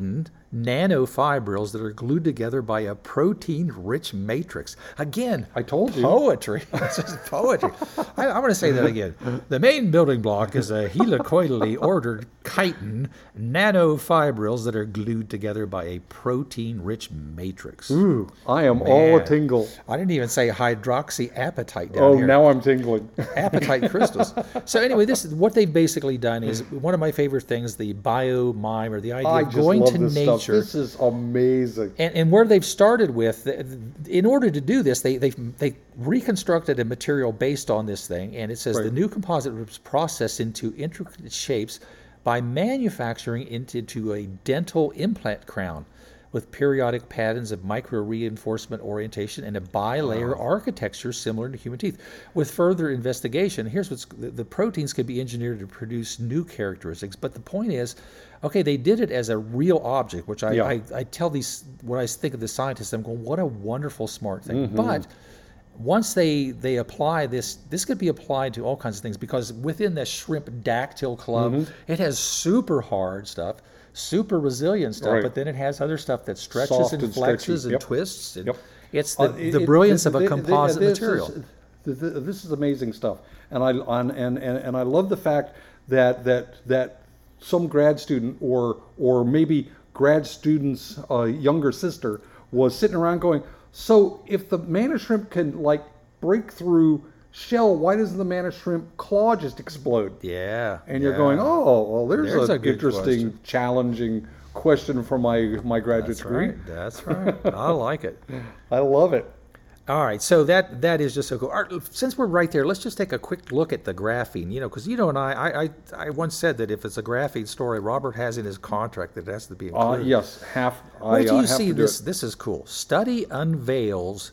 Speaker 2: nanofibrils that are glued together by a protein-rich matrix. Again,
Speaker 1: I told you.
Speaker 2: Poetry. This is poetry. I, I'm going to say that again. The main building block is a helicoidally ordered chitin nanofibrils that are glued together by a protein-rich matrix.
Speaker 1: Ooh, I am all a
Speaker 2: Man.
Speaker 1: tingle.
Speaker 2: I didn't even say hydroxyapatite down
Speaker 1: Oh,
Speaker 2: here.
Speaker 1: now I'm tingling.
Speaker 2: Apatite crystals. So anyway, this is what they've basically done is one of my favorite things, the biomime, or the idea
Speaker 1: I
Speaker 2: of
Speaker 1: just
Speaker 2: going
Speaker 1: love
Speaker 2: to
Speaker 1: this
Speaker 2: nature.
Speaker 1: stuff. This is amazing.
Speaker 2: And, and where they've started with, in order to do this, they they they reconstructed a material based on this thing, and it says
Speaker 1: Right.
Speaker 2: the new composite was processed into intricate shapes by manufacturing into to a dental implant crown with periodic patterns of micro-reinforcement orientation and a bilayer architecture similar to human teeth. With further investigation, here's what's the, the proteins can be engineered to produce new characteristics. But the point is, okay, they did it as a real object, which I,
Speaker 1: Yeah.
Speaker 2: I, I tell these, when I think of the scientists, I'm going, what a wonderful, smart thing.
Speaker 1: Mm-hmm.
Speaker 2: But once they they apply this, this could be applied to all kinds of things, because within the shrimp dactyl club,
Speaker 1: Mm-hmm.
Speaker 2: it has super hard stuff, super resilient stuff,
Speaker 1: Right.
Speaker 2: but then it has other stuff that stretches
Speaker 1: Soft
Speaker 2: and
Speaker 1: and
Speaker 2: flexes
Speaker 1: stretchy.
Speaker 2: and
Speaker 1: Yep.
Speaker 2: twists. And
Speaker 1: Yep.
Speaker 2: It's the,
Speaker 1: Uh, it-
Speaker 2: the
Speaker 1: it-
Speaker 2: brilliance
Speaker 1: th-
Speaker 2: of a
Speaker 1: th-
Speaker 2: composite
Speaker 1: this
Speaker 2: material.
Speaker 1: Is, th- th- this is amazing stuff, and I on, and, and and I love the fact that that that some grad student or or maybe grad student's uh, younger sister was sitting around going, so if the manna shrimp can like break through shell, why doesn't the manna shrimp claw just explode?
Speaker 2: Yeah.
Speaker 1: And you're
Speaker 2: yeah.
Speaker 1: going, oh, well, there's,
Speaker 2: There's
Speaker 1: an
Speaker 2: a good
Speaker 1: interesting,
Speaker 2: question.
Speaker 1: challenging question for my my graduate
Speaker 2: That's
Speaker 1: degree.
Speaker 2: right. That's right. I like it.
Speaker 1: I love it.
Speaker 2: All right, so that that is just so cool. All right, since we're right there, let's just take a quick look at the graphene. You know, because you know, and I, I, I, I once said that if it's a graphene story, Robert has in his contract that it has to be
Speaker 1: Uh,
Speaker 2: included.
Speaker 1: yes, half.
Speaker 2: Where
Speaker 1: I
Speaker 2: do
Speaker 1: uh,
Speaker 2: you
Speaker 1: have
Speaker 2: see
Speaker 1: to do
Speaker 2: this?
Speaker 1: it.
Speaker 2: This is cool. Study unveils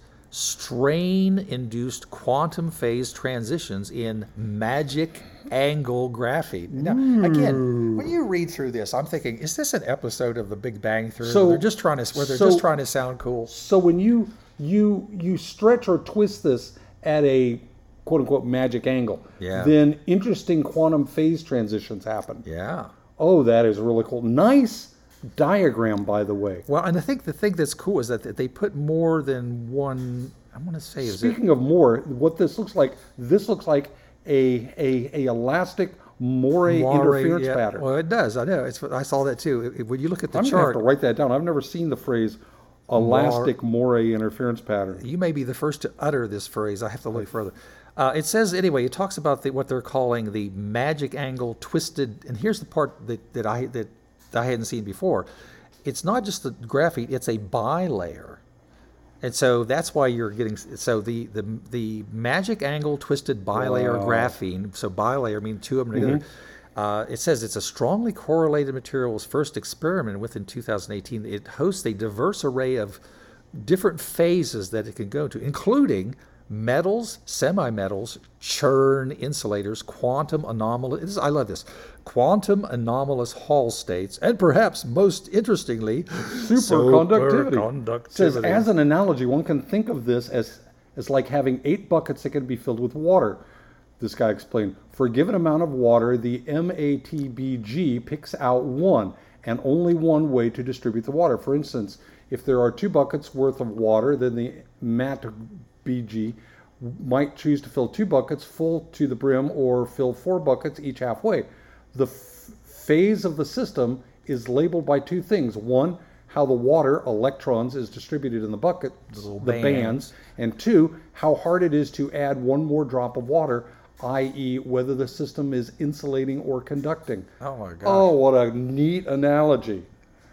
Speaker 2: strain-induced quantum phase transitions in magic angle graphene. Now, again, when you read through this, I'm thinking, is this an episode of The Big Bang Theory?
Speaker 1: So-
Speaker 2: where they're just trying to, where they're
Speaker 1: so-
Speaker 2: just trying to sound cool.
Speaker 1: So when you you you stretch or twist this at a quote unquote magic angle,
Speaker 2: Yeah.
Speaker 1: then interesting quantum phase transitions happen.
Speaker 2: Yeah.
Speaker 1: Oh, that is really cool. Nice diagram, by the way.
Speaker 2: Well, and I think the thing that's cool is that that they put more than one. I want to say is it
Speaker 1: Speaking of more, what this looks like, this looks like a a, a elastic moire,
Speaker 2: Moire,
Speaker 1: interference
Speaker 2: yeah.
Speaker 1: pattern.
Speaker 2: Well, it does. I know. It's. I saw that too. It- it- when you look at the
Speaker 1: I'm gonna have
Speaker 2: chart,
Speaker 1: to write that down. I've never seen the phrase elastic moire interference pattern.
Speaker 2: you may be the first to utter this phrase. I have to look further. Uh, it says anyway. It talks about the, what they're calling the magic angle twisted. And here's the part that, that I that I hadn't seen before. It's not just the graphene. It's a bilayer. And so that's why you're getting so the the the magic angle twisted bilayer
Speaker 1: Wow.
Speaker 2: graphene. So bilayer means two of them together. Uh, it says it's a strongly correlated material. Was first experimented with in two thousand eighteen. It hosts a diverse array of different phases that it can go to, including metals, semi-metals, churn insulators, quantum anomalous. I love this. Quantum anomalous Hall states, and perhaps most interestingly,
Speaker 1: Superconductivity.
Speaker 2: superconductivity.
Speaker 1: Says, as an analogy, one can think of this as, as like having eight buckets that can be filled with water. This guy explained, for a given amount of water, the M A T B G picks out one, and only one way to distribute the water. For instance, if there are two buckets worth of water, then the M A T B G might choose to fill two buckets full to the brim or fill four buckets each halfway. The f- phase of the system is labeled by two things. One, how the water, electrons, is distributed in the bucket,
Speaker 2: Little
Speaker 1: the
Speaker 2: bands.
Speaker 1: bands. And two, how hard it is to add one more drop of water, that is whether the system is insulating or conducting.
Speaker 2: Oh my gosh.
Speaker 1: Oh, what a neat analogy.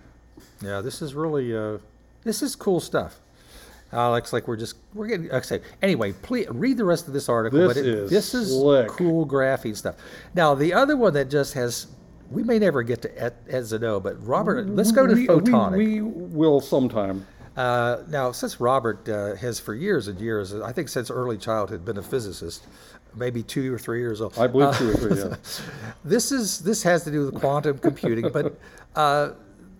Speaker 2: Yeah, this is really uh, this is cool stuff. Uh, looks like we're just we're getting okay. Anyway, please read the rest of this article.
Speaker 1: This
Speaker 2: but it,
Speaker 1: is
Speaker 2: this is
Speaker 1: slick.
Speaker 2: cool graphene stuff. Now the other one that just has we may never get to Et- Edzano, but Robert, let's go to
Speaker 1: we,
Speaker 2: photonic.
Speaker 1: We, we will sometime.
Speaker 2: Uh, now, since Robert uh, has for years and years, I think since early childhood, been a physicist, maybe two or three years old.
Speaker 1: I believe
Speaker 2: Uh,
Speaker 1: two or three, yeah.
Speaker 2: This is this has to do with quantum computing, but uh,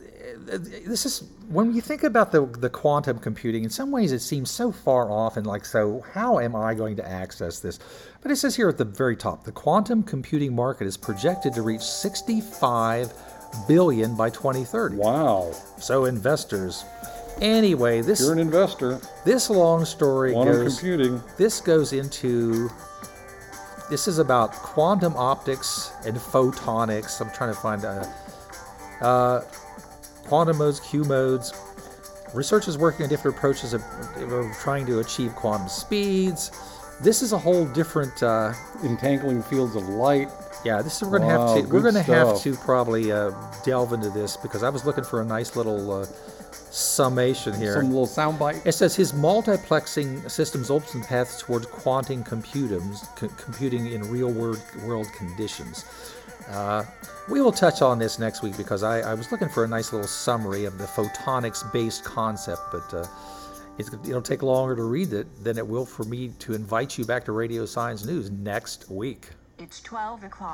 Speaker 2: this is when you think about the the quantum computing. In some ways, it seems so far off, and like, so how am I going to access this? But it says here at the very top, the quantum computing market is projected to reach sixty-five billion by twenty thirty.
Speaker 1: Wow.
Speaker 2: So investors. Anyway, this
Speaker 1: You're an investor.
Speaker 2: this long story
Speaker 1: Quantum
Speaker 2: goes.
Speaker 1: computing.
Speaker 2: This goes into. This is about quantum optics and photonics. I'm trying to find uh, uh, quantum modes, Q modes. Research is working on different approaches of, of trying to achieve quantum speeds. This is a whole different. Uh,
Speaker 1: Entangling fields of light.
Speaker 2: yeah, this is we're gonna
Speaker 1: Wow,
Speaker 2: have to. We're
Speaker 1: good
Speaker 2: gonna have
Speaker 1: stuff.
Speaker 2: to probably uh, delve into this because I was looking for a nice little uh, summation here.
Speaker 1: Some little soundbite.
Speaker 2: It says his multiplexing systems opens paths towards quantum computing, c- computing in real world, world conditions. Uh, we will touch on this next week because I, I was looking for a nice little summary of the photonics-based concept, but uh, it's, it'll take longer to read it than it will for me to invite you back to Radio Science News next week.
Speaker 4: It's twelve o'clock.